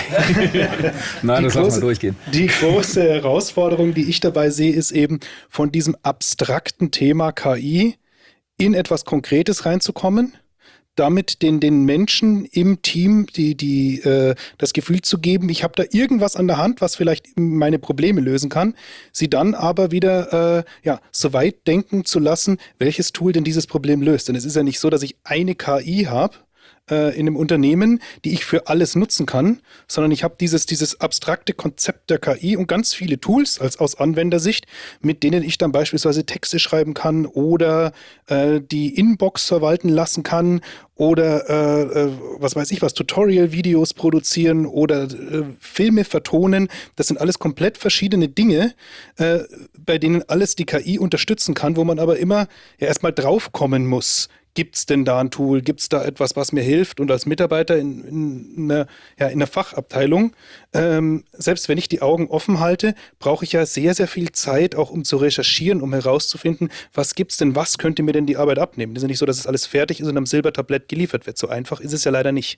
Nein, Die das lass große- mal durchgehen. Die große Herausforderung, die ich dabei sehe, ist eben von diesem abstrakten Thema K I in etwas Konkretes reinzukommen, damit den, den Menschen im Team die, die, äh, das Gefühl zu geben, ich habe da irgendwas an der Hand, was vielleicht meine Probleme lösen kann, sie dann aber wieder äh, ja, so weit denken zu lassen, welches Tool denn dieses Problem löst. Denn es ist ja nicht so, dass ich eine K I habe äh, in einem Unternehmen, die ich für alles nutzen kann, sondern ich habe dieses, dieses abstrakte Konzept der K I und ganz viele Tools als aus Anwendersicht, mit denen ich dann beispielsweise Texte schreiben kann oder äh, die Inbox verwalten lassen kann oder äh, äh, was weiß ich was, Tutorial-Videos produzieren oder äh, Filme vertonen. Das sind alles komplett verschiedene Dinge, äh, bei denen alles die K I unterstützen kann, wo man aber immer ja erstmal draufkommen muss. Gibt es denn da ein Tool? Gibt es da etwas, was mir hilft? Und als Mitarbeiter in, in, einer, ja, in einer Fachabteilung, ähm, selbst wenn ich die Augen offen halte, brauche ich ja sehr, sehr viel Zeit, auch um zu recherchieren, um herauszufinden, was gibt es denn, was könnte mir denn die Arbeit abnehmen? Es ist ja nicht so, dass es alles fertig ist und am Silbertablett geliefert wird. So einfach ist es ja leider nicht.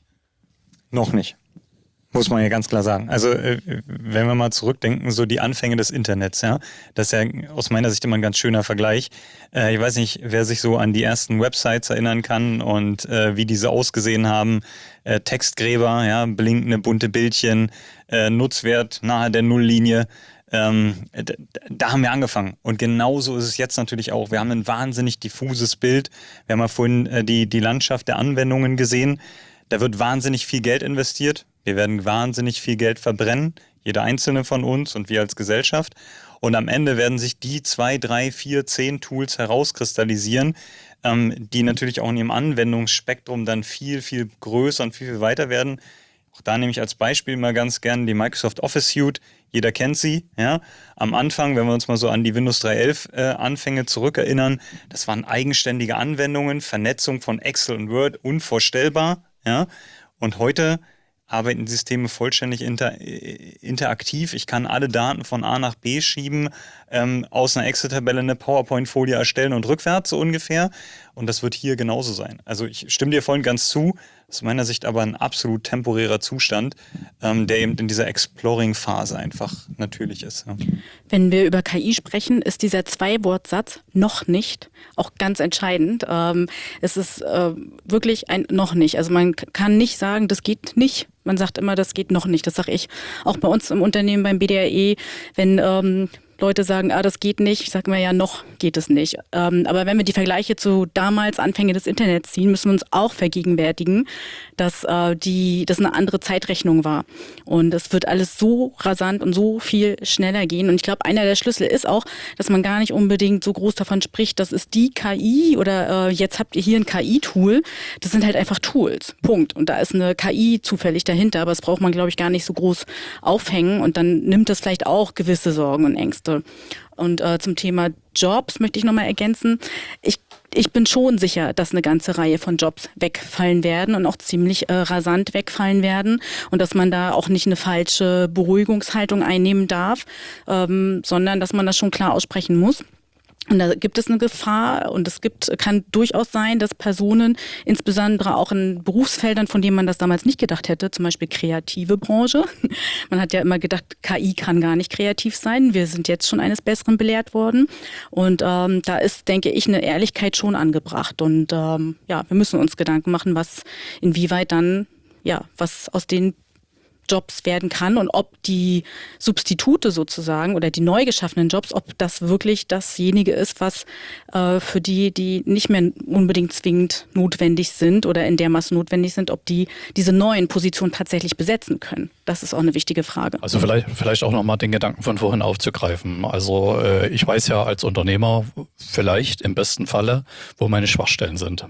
Noch nicht. Muss man ja ganz klar sagen. Also äh, wenn wir mal zurückdenken, so die Anfänge des Internets, ja, das ist ja aus meiner Sicht immer ein ganz schöner Vergleich. Äh, ich weiß nicht, wer sich so an die ersten Websites erinnern kann und äh, wie diese ausgesehen haben. Äh, Textgräber, ja, blinkende bunte Bildchen, äh, Nutzwert nahe der Nulllinie. Ähm, da, da haben wir angefangen. Und genauso ist es jetzt natürlich auch. Wir haben ein wahnsinnig diffuses Bild. Wir haben ja vorhin äh, die, die Landschaft der Anwendungen gesehen. Da wird wahnsinnig viel Geld investiert. Wir werden wahnsinnig viel Geld verbrennen, jeder einzelne von uns und wir als Gesellschaft. Und am Ende werden sich die zwei, drei, vier, zehn Tools herauskristallisieren, ähm, die natürlich auch in ihrem Anwendungsspektrum dann viel, viel größer und viel, viel weiter werden. Auch da nehme ich als Beispiel mal ganz gern die Microsoft Office Suite. Jeder kennt sie. Ja? Am Anfang, wenn wir uns mal so an die Windows drei Punkt elf äh, Anfänge zurückerinnern, das waren eigenständige Anwendungen, Vernetzung von Excel und Word, unvorstellbar. Ja? Und heute arbeiten Systeme vollständig inter, interaktiv. Ich kann alle Daten von A nach B schieben, ähm, aus einer Excel-Tabelle eine PowerPoint-Folie erstellen und rückwärts so ungefähr. Und das wird hier genauso sein. Also ich stimme dir vorhin ganz zu, aus meiner Sicht aber ein absolut temporärer Zustand, ähm, der eben in dieser Exploring-Phase einfach natürlich ist. Ja. Wenn wir über K I sprechen, ist dieser Zwei-Wort-Satz noch nicht auch ganz entscheidend. Ähm, es ist äh, wirklich ein noch nicht. Also man k- kann nicht sagen, das geht nicht. Man sagt immer, das geht noch nicht. Das sage ich auch bei uns im Unternehmen beim B D R E, wenn ähm, Leute sagen, ah, das geht nicht, sagen wir ja, noch geht es nicht. Ähm, aber wenn wir die Vergleiche zu damals Anfänge des Internets ziehen, müssen wir uns auch vergegenwärtigen, dass äh, die, das eine andere Zeitrechnung war. Und es wird alles so rasant und so viel schneller gehen. Und ich glaube, einer der Schlüssel ist auch, dass man gar nicht unbedingt so groß davon spricht, das ist die K I oder äh, jetzt habt ihr hier ein K I-Tool. Das sind halt einfach Tools. Punkt. Und da ist eine K I zufällig dahinter, aber das braucht man, glaube ich, gar nicht so groß aufhängen. Und dann nimmt das vielleicht auch gewisse Sorgen und Ängste. Und äh, zum Thema Jobs möchte ich nochmal ergänzen. Ich, ich bin schon sicher, dass eine ganze Reihe von Jobs wegfallen werden und auch ziemlich äh, rasant wegfallen werden und dass man da auch nicht eine falsche Beruhigungshaltung einnehmen darf, ähm, sondern dass man das schon klar aussprechen muss. Und da gibt es eine Gefahr und es gibt, kann durchaus sein, dass Personen, insbesondere auch in Berufsfeldern, von denen man das damals nicht gedacht hätte, zum Beispiel kreative Branche. Man hat ja immer gedacht, K I kann gar nicht kreativ sein. Wir sind jetzt schon eines Besseren belehrt worden. Und ähm, da ist, denke ich, eine Ehrlichkeit schon angebracht. Und ähm, ja, wir müssen uns Gedanken machen, was, inwieweit dann, ja, was aus den Jobs werden kann und ob die Substitute sozusagen oder die neu geschaffenen Jobs, ob das wirklich dasjenige ist, was äh, für die, die nicht mehr unbedingt zwingend notwendig sind oder in der Masse notwendig sind, ob die diese neuen Positionen tatsächlich besetzen können. Das ist auch eine wichtige Frage. Also vielleicht, vielleicht auch nochmal den Gedanken von vorhin aufzugreifen. Also äh, ich weiß ja als Unternehmer vielleicht im besten Falle, wo meine Schwachstellen sind.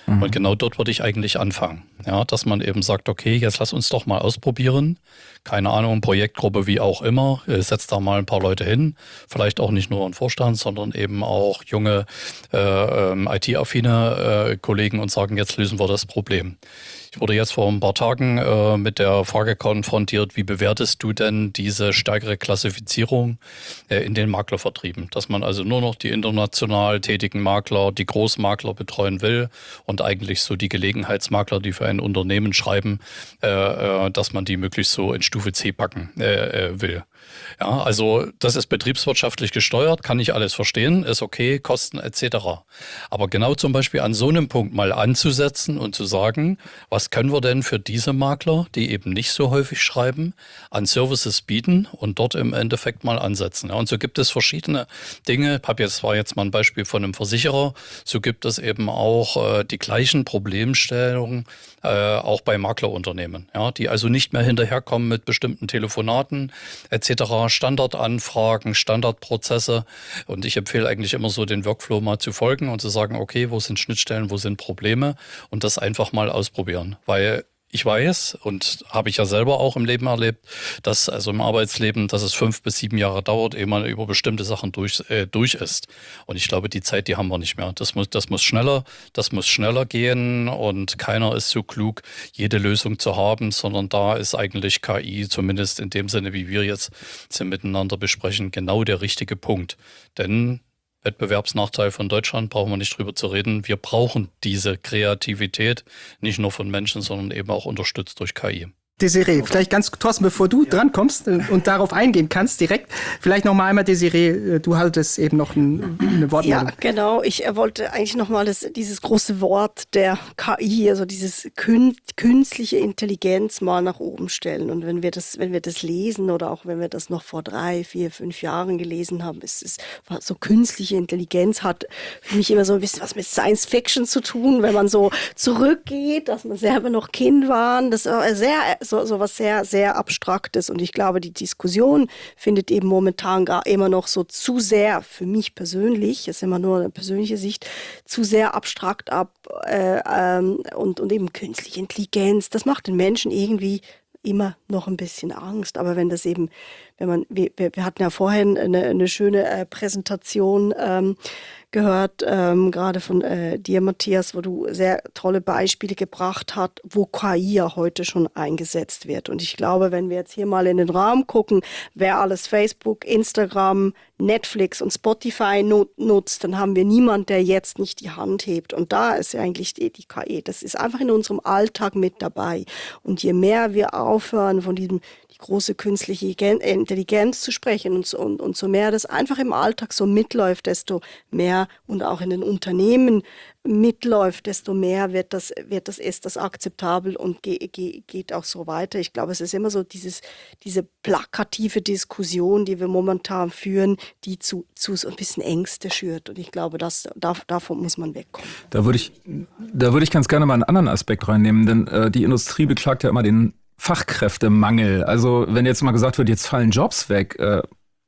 Mhm. Und genau dort würde ich eigentlich anfangen. Ja, dass man eben sagt, okay, jetzt lass uns doch mal ausprobieren. Keine Ahnung, Projektgruppe, wie auch immer. Setzt da mal ein paar Leute hin. Vielleicht auch nicht nur ein Vorstand, sondern eben auch junge äh, ähm, I T-affine äh, Kollegen und sagen, jetzt lösen wir das Problem. Ich wurde jetzt vor ein paar Tagen äh, mit der Frage konfrontiert, wie bewertest du denn diese stärkere Klassifizierung äh, in den Maklervertrieben? Dass man also nur noch die international tätigen Makler, die Großmakler betreuen will und eigentlich so die Gelegenheitsmakler, die für ein Unternehmen schreiben, äh, äh, dass man die möglichst so in Stufe C packen äh, äh, will. Ja, also das ist betriebswirtschaftlich gesteuert, kann ich alles verstehen, ist okay, Kosten et cetera. Aber genau zum Beispiel an so einem Punkt mal anzusetzen und zu sagen, was können wir denn für diese Makler, die eben nicht so häufig schreiben, an Services bieten und dort im Endeffekt mal ansetzen. Ja, und so gibt es verschiedene Dinge. Ich habe jetzt war jetzt mal ein Beispiel von einem Versicherer. So gibt es eben auch äh, die gleichen Problemstellungen äh, auch bei Maklerunternehmen, ja, die also nicht mehr hinterherkommen mit bestimmten Telefonaten et cetera, Standardanfragen, Standardprozesse. Und ich empfehle eigentlich immer so, den Workflow mal zu folgen und zu sagen, okay, wo sind Schnittstellen, wo sind Probleme und das einfach mal ausprobieren. Weil ich weiß und habe ich ja selber auch im Leben erlebt, dass also im Arbeitsleben, dass es fünf bis sieben Jahre dauert, ehe man über bestimmte Sachen durch, äh, durch ist. Und ich glaube, die Zeit, die haben wir nicht mehr. Das muss, das muss schneller, das muss schneller gehen und keiner ist so klug, jede Lösung zu haben, sondern da ist eigentlich K I, zumindest in dem Sinne, wie wir jetzt sie miteinander besprechen, genau der richtige Punkt. Denn Wettbewerbsnachteil von Deutschland, brauchen wir nicht drüber zu reden. Wir brauchen diese Kreativität, nicht nur von Menschen, sondern eben auch unterstützt durch K I. Desiree, vielleicht ganz, Thorsten, bevor du ja. drankommst und darauf eingehen kannst, direkt, vielleicht noch mal einmal, Desiree, du hattest eben noch ein, eine Wortmeldung. Ja, genau. Ich wollte eigentlich noch mal das, dieses große Wort der K I, also dieses kün- künstliche Intelligenz mal nach oben stellen. Und wenn wir das, wenn wir das lesen oder auch wenn wir das noch vor drei, vier, fünf Jahren gelesen haben, ist es so künstliche Intelligenz hat für mich immer so ein bisschen was mit Science Fiction zu tun, wenn man so zurückgeht, dass man selber noch Kind war. Das ist sehr So, so was sehr, sehr Abstraktes. Und ich glaube, die Diskussion findet eben momentan gar immer noch so zu sehr, für mich persönlich, das ist immer nur eine persönliche Sicht, zu sehr abstrakt ab äh, ähm, und, und eben künstliche Intelligenz. Das macht den Menschen irgendwie immer noch ein bisschen Angst. Aber wenn das eben, wenn man, wir, wir hatten ja vorhin eine, eine schöne äh, Präsentation ähm, gehört, ähm, gerade von äh, dir, Matthias, wo du sehr tolle Beispiele gebracht hast, wo K I ja heute schon eingesetzt wird. Und ich glaube, wenn wir jetzt hier mal in den Raum gucken, wer alles Facebook, Instagram, Netflix und Spotify not- nutzt, dann haben wir niemanden, der jetzt nicht die Hand hebt. Und da ist ja eigentlich die, die K I. Das ist einfach in unserem Alltag mit dabei. Und je mehr wir aufhören, von diesem die große künstliche Intelligenz zu sprechen und so, und, und so mehr das einfach im Alltag so mitläuft, desto mehr und auch in den Unternehmen mitläuft, desto mehr wird das, wird das, ist das akzeptabel und ge, ge, geht auch so weiter. Ich glaube, es ist immer so dieses, diese plakative Diskussion, die wir momentan führen, die zu, zu so ein bisschen Ängste schürt. Und ich glaube, das, da, davon muss man wegkommen. Da würde ich, da würde ich ganz gerne mal einen anderen Aspekt reinnehmen, denn äh, die Industrie beklagt ja immer den Fachkräftemangel. Also wenn jetzt mal gesagt wird, jetzt fallen Jobs weg, äh,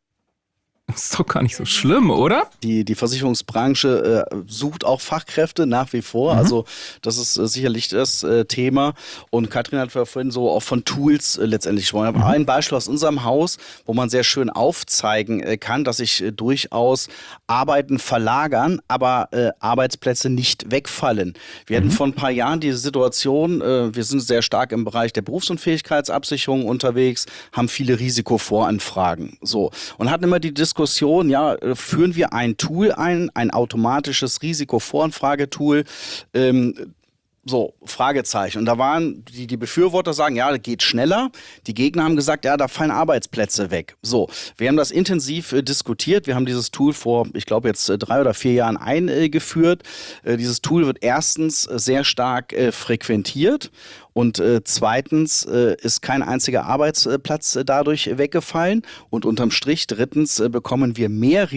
ist doch gar nicht so schlimm, oder? Die, die Versicherungsbranche äh, sucht auch Fachkräfte nach wie vor. Mhm. Also das ist äh, sicherlich das äh, Thema. Und Katrin hat vorhin so auch von Tools äh, letztendlich gesprochen. Mhm. Ein Beispiel aus unserem Haus, wo man sehr schön aufzeigen äh, kann, dass sich äh, durchaus Arbeiten verlagern, aber äh, Arbeitsplätze nicht wegfallen. Wir mhm. hatten vor ein paar Jahren diese Situation, äh, wir sind sehr stark im Bereich der Berufsunfähigkeitsabsicherung unterwegs, haben viele Risikovoranfragen. So. Und hatten immer die Diskussion, Diskussion, ja, führen wir ein Tool ein, ein automatisches Risikovoranfragetool, ähm, so, Fragezeichen. Und da waren die, die Befürworter sagen, ja, das geht schneller. Die Gegner haben gesagt, ja, da fallen Arbeitsplätze weg. So, wir haben das intensiv äh, diskutiert. Wir haben dieses Tool vor, ich glaube, jetzt äh, drei oder vier Jahren eingeführt. Äh, dieses Tool wird erstens äh, sehr stark äh, frequentiert. Und äh, zweitens äh, ist kein einziger Arbeitsplatz äh, dadurch weggefallen. Und unterm Strich drittens äh, bekommen wir mehr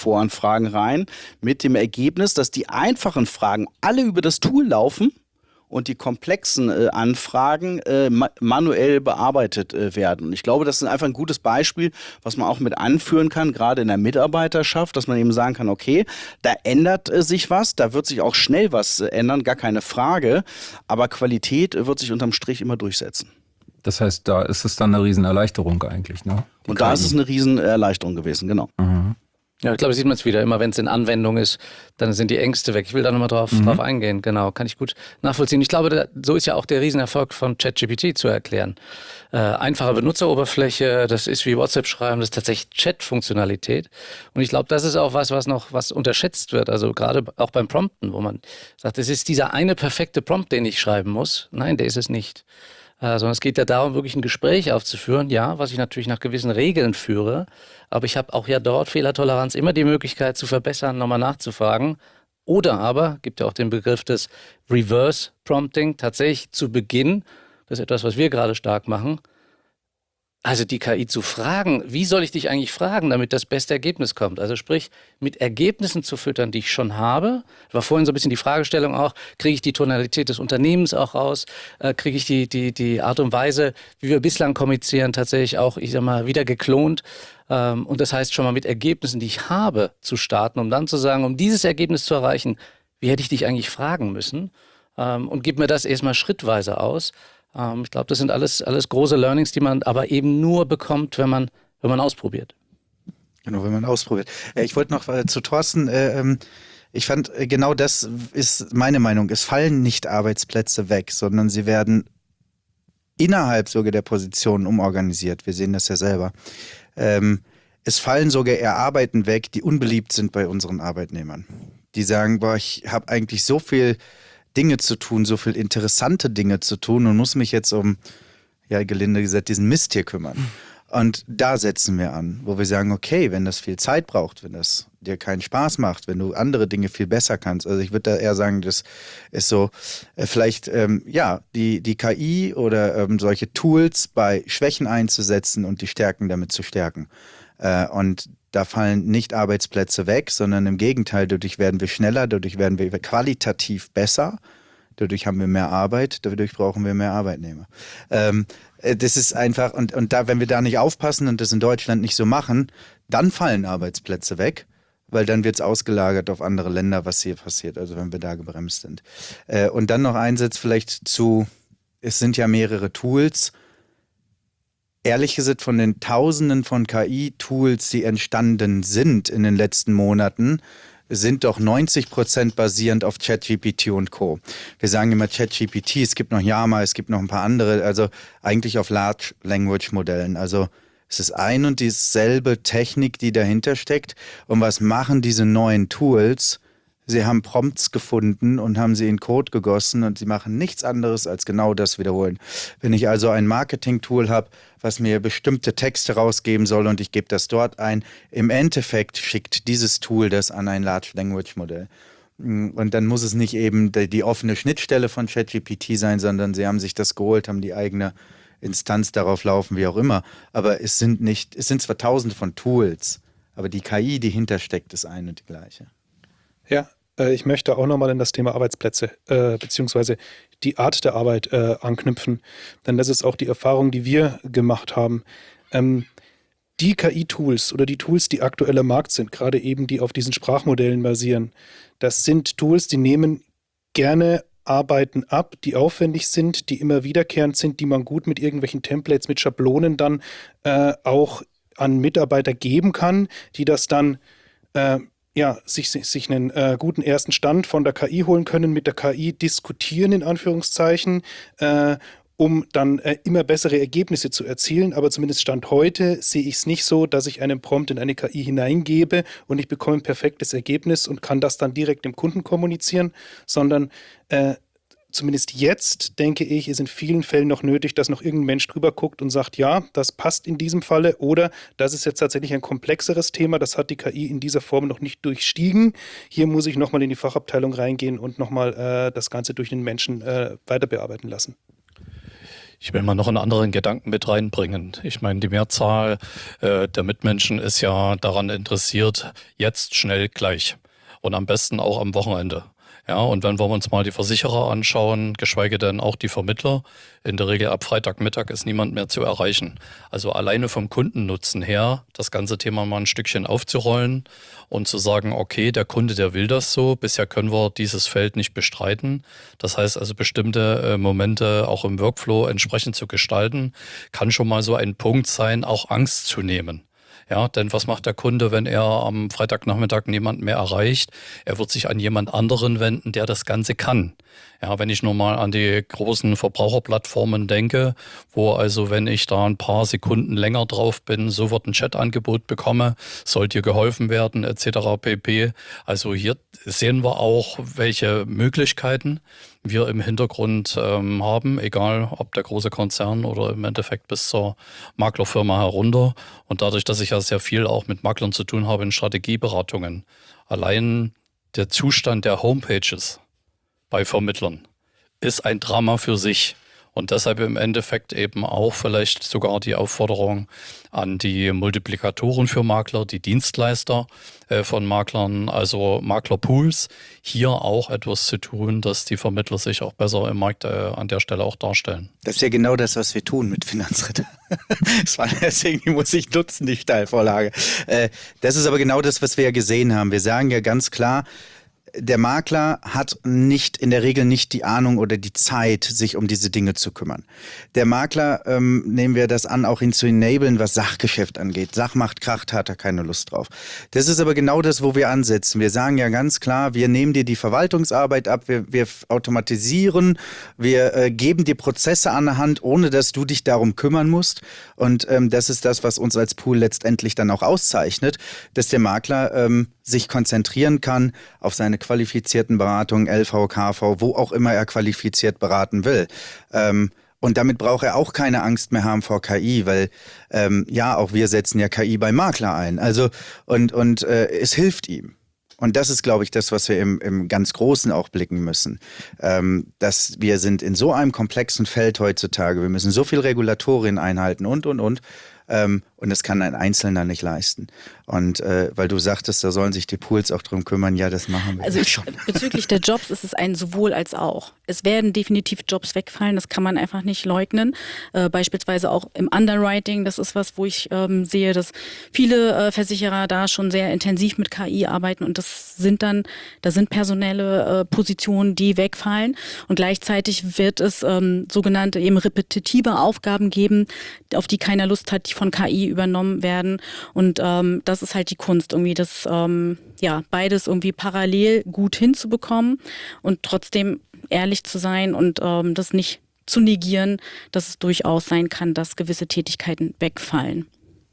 Risikovoranfragen rein mit dem Ergebnis, dass die einfachen Fragen alle über das Tool laufen und die komplexen äh, Anfragen äh, ma- manuell bearbeitet äh, werden. Und ich glaube, das ist einfach ein gutes Beispiel, was man auch mit anführen kann, gerade in der Mitarbeiterschaft, dass man eben sagen kann, okay, da ändert äh, sich was, da wird sich auch schnell was äh, ändern, gar keine Frage, aber Qualität äh, wird sich unterm Strich immer durchsetzen. Das heißt, da ist es dann eine Riesenerleichterung eigentlich, ne? Die Und da K I. ist es eine Riesenerleichterung gewesen, genau. Mhm. Ja, ich glaube, sieht man es wieder. Immer wenn es in Anwendung ist, dann sind die Ängste weg. Ich will da nochmal drauf, Mhm. drauf eingehen. Genau, kann ich gut nachvollziehen. Ich glaube, da, so ist ja auch der Riesenerfolg von ChatGPT zu erklären. Äh, einfache Benutzeroberfläche, das ist wie WhatsApp schreiben, das ist tatsächlich Chat-Funktionalität. Und ich glaube, das ist auch was, was noch was unterschätzt wird. Also gerade auch beim Prompten, wo man sagt, es ist dieser eine perfekte Prompt, den ich schreiben muss. Nein, der ist es nicht. Äh, sondern es geht ja darum, wirklich ein Gespräch aufzuführen, ja, was ich natürlich nach gewissen Regeln führe, aber ich habe auch ja dort Fehlertoleranz, immer die Möglichkeit zu verbessern, nochmal nachzufragen. Oder aber, gibt ja auch den Begriff des Reverse Prompting, tatsächlich zu Beginn, das ist etwas, was wir gerade stark machen, also die K I zu fragen, wie soll ich dich eigentlich fragen, damit das beste Ergebnis kommt? Also sprich, mit Ergebnissen zu füttern, die ich schon habe. War vorhin so ein bisschen die Fragestellung auch, kriege ich die Tonalität des Unternehmens auch raus? Äh, kriege ich die, die, die Art und Weise, wie wir bislang kommunizieren, tatsächlich auch, ich sag mal, wieder geklont? Ähm, und das heißt schon mal mit Ergebnissen, die ich habe, zu starten, um dann zu sagen, um dieses Ergebnis zu erreichen, wie hätte ich dich eigentlich fragen müssen? Ähm, und gib mir das erstmal schrittweise aus. Ich glaube, das sind alles, alles große Learnings, die man aber eben nur bekommt, wenn man, wenn man ausprobiert. Genau, wenn man ausprobiert. Ich wollte noch äh, zu Thorsten, äh, ähm, ich fand, äh, genau das ist meine Meinung. Es fallen nicht Arbeitsplätze weg, sondern sie werden innerhalb sogar der Positionen umorganisiert. Wir sehen das ja selber. Ähm, es fallen sogar eher Arbeiten weg, die unbeliebt sind bei unseren Arbeitnehmern. Die sagen, boah, ich habe eigentlich so viel Dinge zu tun, so viel interessante Dinge zu tun und muss mich jetzt um, ja, gelinde gesagt, diesen Mist hier kümmern. Und da setzen wir an, wo wir sagen, okay, wenn das viel Zeit braucht, wenn das dir keinen Spaß macht, wenn du andere Dinge viel besser kannst. Also ich würde da eher sagen, das ist so, äh, vielleicht, ähm, ja, die, die K I oder ähm, solche Tools bei Schwächen einzusetzen und die Stärken damit zu stärken. Äh, und da fallen nicht Arbeitsplätze weg, sondern im Gegenteil, dadurch werden wir schneller, dadurch werden wir qualitativ besser, dadurch haben wir mehr Arbeit, dadurch brauchen wir mehr Arbeitnehmer. Ähm, das ist einfach, und, und da, wenn wir da nicht aufpassen und das in Deutschland nicht so machen, dann fallen Arbeitsplätze weg, weil dann wird es ausgelagert auf andere Länder, was hier passiert, also wenn wir da gebremst sind. Äh, und dann noch ein Satz vielleicht zu, es sind ja mehrere Tools. Ehrlich gesagt, von den Tausenden von K I-Tools, die entstanden sind in den letzten Monaten, sind doch neunzig Prozent basierend auf ChatGPT und Co. Wir sagen immer ChatGPT, es gibt noch Llama, es gibt noch ein paar andere, also eigentlich auf Large Language Modellen. Also es ist ein und dieselbe Technik, die dahinter steckt. Und was machen diese neuen Tools? Sie haben Prompts gefunden und haben sie in Code gegossen und sie machen nichts anderes als genau das wiederholen. Wenn ich also ein Marketing-Tool habe, was mir bestimmte Texte rausgeben soll und ich gebe das dort ein, im Endeffekt schickt dieses Tool das an ein Large Language Modell. Und dann muss es nicht eben die, die offene Schnittstelle von ChatGPT sein, sondern sie haben sich das geholt, haben die eigene Instanz darauf laufen, wie auch immer. Aber es sind nicht, es sind zwar tausende von Tools, aber die K I, die hintersteckt, ist eine und die gleiche. Ja, äh, ich möchte auch nochmal in das Thema Arbeitsplätze äh, beziehungsweise die Art der Arbeit äh, anknüpfen, denn das ist auch die Erfahrung, die wir gemacht haben. Ähm, die K I-Tools oder die Tools, die aktuell am Markt sind, gerade eben die auf diesen Sprachmodellen basieren, das sind Tools, die nehmen gerne Arbeiten ab, die aufwendig sind, die immer wiederkehrend sind, die man gut mit irgendwelchen Templates, mit Schablonen dann äh, auch an Mitarbeiter geben kann, die das dann äh, ja, sich, sich einen äh, guten ersten Stand von der K I holen können, mit der K I diskutieren, in Anführungszeichen, äh, um dann äh, immer bessere Ergebnisse zu erzielen. Aber zumindest Stand heute sehe ich es nicht so, dass ich einen Prompt in eine K I hineingebe und ich bekomme ein perfektes Ergebnis und kann das dann direkt dem Kunden kommunizieren, sondern äh, zumindest jetzt, denke ich, ist in vielen Fällen noch nötig, dass noch irgendein Mensch drüber guckt und sagt, ja, das passt in diesem Falle oder das ist jetzt tatsächlich ein komplexeres Thema, das hat die K I in dieser Form noch nicht durchstiegen. Hier muss ich nochmal in die Fachabteilung reingehen und nochmal äh, das Ganze durch den Menschen äh, weiter bearbeiten lassen. Ich will mal noch einen anderen Gedanken mit reinbringen. Ich meine, die Mehrzahl äh, der Mitmenschen ist ja daran interessiert, jetzt schnell gleich und am besten auch am Wochenende. Ja, und wenn wir uns mal die Versicherer anschauen, geschweige denn auch die Vermittler, in der Regel ab Freitagmittag ist niemand mehr zu erreichen. Also alleine vom Kundennutzen her, das ganze Thema mal ein Stückchen aufzurollen und zu sagen, okay, der Kunde, der will das so, bisher können wir dieses Feld nicht bestreiten. Das heißt also bestimmte äh, Momente auch im Workflow entsprechend zu gestalten, kann schon mal so ein Punkt sein, auch Angst zu nehmen. Ja, denn was macht der Kunde, wenn er am Freitagnachmittag niemanden mehr erreicht? Er wird sich an jemand anderen wenden, der das Ganze kann. Ja, wenn ich nur mal an die großen Verbraucherplattformen denke, wo also, wenn ich da ein paar Sekunden länger drauf bin, sofort ein Chatangebot bekomme, soll dir geholfen werden, et cetera pp. Also hier sehen wir auch, welche Möglichkeiten wir im Hintergrund ähm, haben, egal ob der große Konzern oder im Endeffekt bis zur Maklerfirma herunter. Und dadurch, dass ich ja sehr viel auch mit Maklern zu tun habe in Strategieberatungen, allein der Zustand der Homepages bei Vermittlern ist ein Drama für sich. Und deshalb im Endeffekt eben auch vielleicht sogar die Aufforderung an die Multiplikatoren für Makler, die Dienstleister äh, von Maklern, also Maklerpools, hier auch etwas zu tun, dass die Vermittler sich auch besser im Markt äh, an der Stelle auch darstellen. Das ist ja genau das, was wir tun mit Finanzritter. Das war deswegen, die muss ich nutzen, die Steilvorlage. Äh, das ist aber genau das, was wir ja gesehen haben. Wir sagen ja ganz klar, der Makler hat nicht in der Regel nicht die Ahnung oder die Zeit, sich um diese Dinge zu kümmern. Der Makler, ähm, nehmen wir das an, auch ihn zu enablen, was Sachgeschäft angeht. Sach macht Kracht, hat er keine Lust drauf. Das ist aber genau das, wo wir ansetzen. Wir sagen ja ganz klar, wir nehmen dir die Verwaltungsarbeit ab, wir, wir automatisieren, wir äh, geben dir Prozesse an der Hand, ohne dass du dich darum kümmern musst. Und ähm, das ist das, was uns als Pool letztendlich dann auch auszeichnet, dass der Makler ähm, sich konzentrieren kann auf seine qualifizierten Beratungen, L V, K V, wo auch immer er qualifiziert beraten will. Ähm, und damit braucht er auch keine Angst mehr haben vor K I, weil ähm, ja, auch wir setzen ja K I beim Makler ein. Also und, und äh, es hilft ihm. Und das ist, glaube ich, das, was wir im, im ganz Großen auch blicken müssen. Ähm, dass wir sind in so einem komplexen Feld heutzutage. Wir müssen so viel Regulatorien einhalten und, und, und. Ähm, und das kann ein Einzelner nicht leisten. Und äh, weil du sagtest, da sollen sich die Pools auch drum kümmern, ja, das machen wir also ja schon. Bezüglich der Jobs ist es ein sowohl als auch. Es werden definitiv Jobs wegfallen, das kann man einfach nicht leugnen. Äh, beispielsweise auch im Underwriting, das ist was, wo ich ähm, sehe, dass viele äh, Versicherer da schon sehr intensiv mit K I arbeiten und das sind dann, da sind personelle äh, Positionen, die wegfallen und gleichzeitig wird es ähm, sogenannte eben repetitive Aufgaben geben, auf die keiner Lust hat, die von K I übernommen werden und ähm, das ist halt die Kunst, irgendwie das, ähm, ja, beides irgendwie parallel gut hinzubekommen und trotzdem ehrlich zu sein und ähm, das nicht zu negieren, dass es durchaus sein kann, dass gewisse Tätigkeiten wegfallen.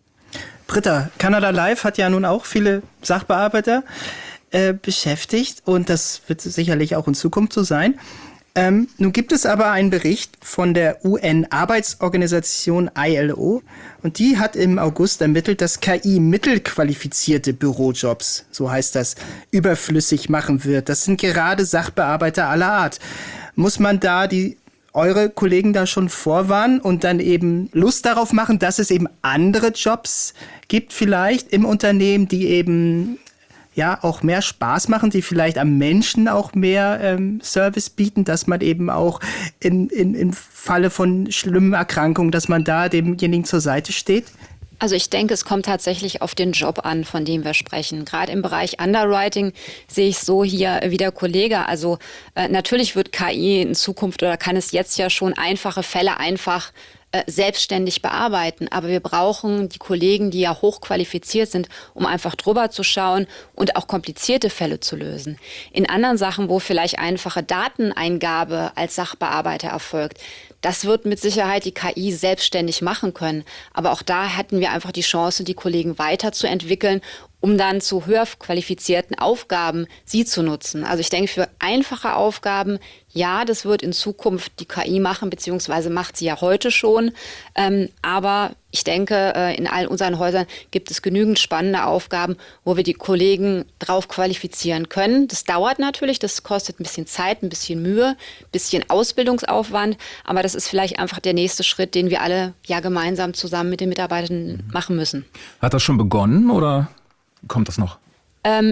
Britta, Kanada Live hat ja nun auch viele Sachbearbeiter äh, beschäftigt und das wird sicherlich auch in Zukunft so sein. Ähm, nun gibt es aber einen Bericht von der U N-Arbeitsorganisation I L O und die hat im August ermittelt, dass K I mittelqualifizierte Bürojobs, so heißt das, überflüssig machen wird. Das sind gerade Sachbearbeiter aller Art. Muss man da die eure Kollegen da schon vorwarnen und dann eben Lust darauf machen, dass es eben andere Jobs gibt vielleicht im Unternehmen, die eben ja auch mehr Spaß machen, die vielleicht am Menschen auch mehr ähm, Service bieten, dass man eben auch in, in, im Falle von schlimmen Erkrankungen, dass man da demjenigen zur Seite steht? Also ich denke, es kommt tatsächlich auf den Job an, von dem wir sprechen. Gerade im Bereich Underwriting sehe ich so hier wie der Kollege. Also äh, natürlich wird K I in Zukunft oder kann es jetzt ja schon einfache Fälle einfach äh, selbstständig bearbeiten. Aber wir brauchen die Kollegen, die ja hochqualifiziert sind, um einfach drüber zu schauen und auch komplizierte Fälle zu lösen. In anderen Sachen, wo vielleicht einfache Dateneingabe als Sachbearbeiter erfolgt, das wird mit Sicherheit die K I selbstständig machen können. Aber auch da hätten wir einfach die Chance, die Kollegen weiterzuentwickeln, um dann zu höher qualifizierten Aufgaben sie zu nutzen. Also ich denke, für einfache Aufgaben, ja, das wird in Zukunft die K I machen, beziehungsweise macht sie ja heute schon. Ähm, aber ich denke, äh, in all unseren Häusern gibt es genügend spannende Aufgaben, wo wir die Kollegen drauf qualifizieren können. Das dauert natürlich, das kostet ein bisschen Zeit, ein bisschen Mühe, ein bisschen Ausbildungsaufwand. Aber das ist vielleicht einfach der nächste Schritt, den wir alle ja gemeinsam zusammen mit den Mitarbeitern machen müssen. Hat das schon begonnen oder kommt das noch? Ähm,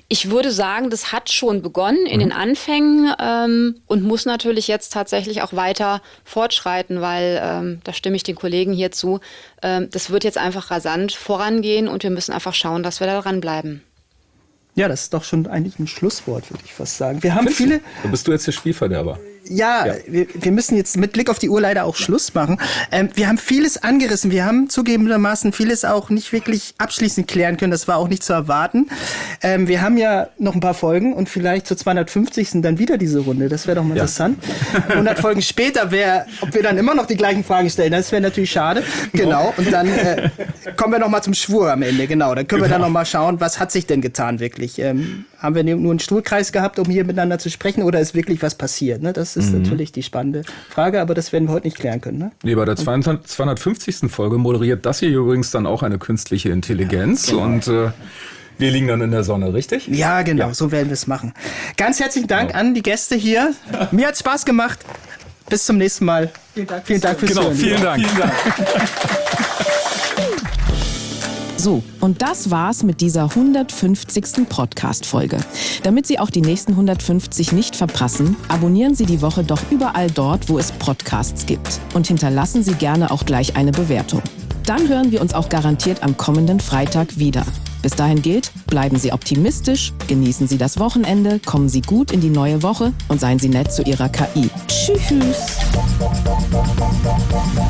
Ich würde sagen, das hat schon begonnen in mhm. den Anfängen ähm, und muss natürlich jetzt tatsächlich auch weiter fortschreiten, weil, ähm, da stimme ich den Kollegen hier zu, ähm, das wird jetzt einfach rasant vorangehen und wir müssen einfach schauen, dass wir da dranbleiben. Ja, das ist doch schon eigentlich ein Schlusswort, würde ich fast sagen. Wir haben viele. Da bist du jetzt der Spielverderber. Ja, ja. Wir, wir müssen jetzt mit Blick auf die Uhr leider auch Schluss machen. Ähm, wir haben vieles angerissen. Wir haben zugegebenermaßen vieles auch nicht wirklich abschließend klären können. Das war auch nicht zu erwarten. Ähm, wir haben ja noch ein paar Folgen und vielleicht zur zweihundertfünfzigsten dann wieder diese Runde. Das wäre doch mal ja. interessant. hundert Folgen später, wär, ob wir dann immer noch die gleichen Fragen stellen, das wäre natürlich schade. Genau. Und dann äh, kommen wir noch mal zum Schwur am Ende. Genau. Dann können wir genau. dann noch mal schauen, was hat sich denn getan wirklich. Ähm, haben wir nur einen Stuhlkreis gehabt, um hier miteinander zu sprechen, oder ist wirklich was passiert? Ne? Das ist mhm. natürlich die spannende Frage, aber das werden wir heute nicht klären können. Ne? Nee, bei der zweihundertfünfzigsten Folge moderiert das hier übrigens dann auch eine künstliche Intelligenz. Ja, genau. Und äh, wir liegen dann in der Sonne, richtig? Ja, genau, ja. so werden wir es machen. Ganz herzlichen Dank genau. an die Gäste hier. Mir hat Spaß gemacht. Bis zum nächsten Mal. Vielen Dank, vielen Dank fürs genau, Hören. Vielen Dank. Vielen Dank. So, und das war's mit dieser hundertfünfzigsten Podcast-Folge. Damit Sie auch die nächsten hundertfünfzig nicht verpassen, abonnieren Sie die Woche doch überall dort, wo es Podcasts gibt. Und hinterlassen Sie gerne auch gleich eine Bewertung. Dann hören wir uns auch garantiert am kommenden Freitag wieder. Bis dahin gilt, bleiben Sie optimistisch, genießen Sie das Wochenende, kommen Sie gut in die neue Woche und seien Sie nett zu Ihrer K I. Tschüss!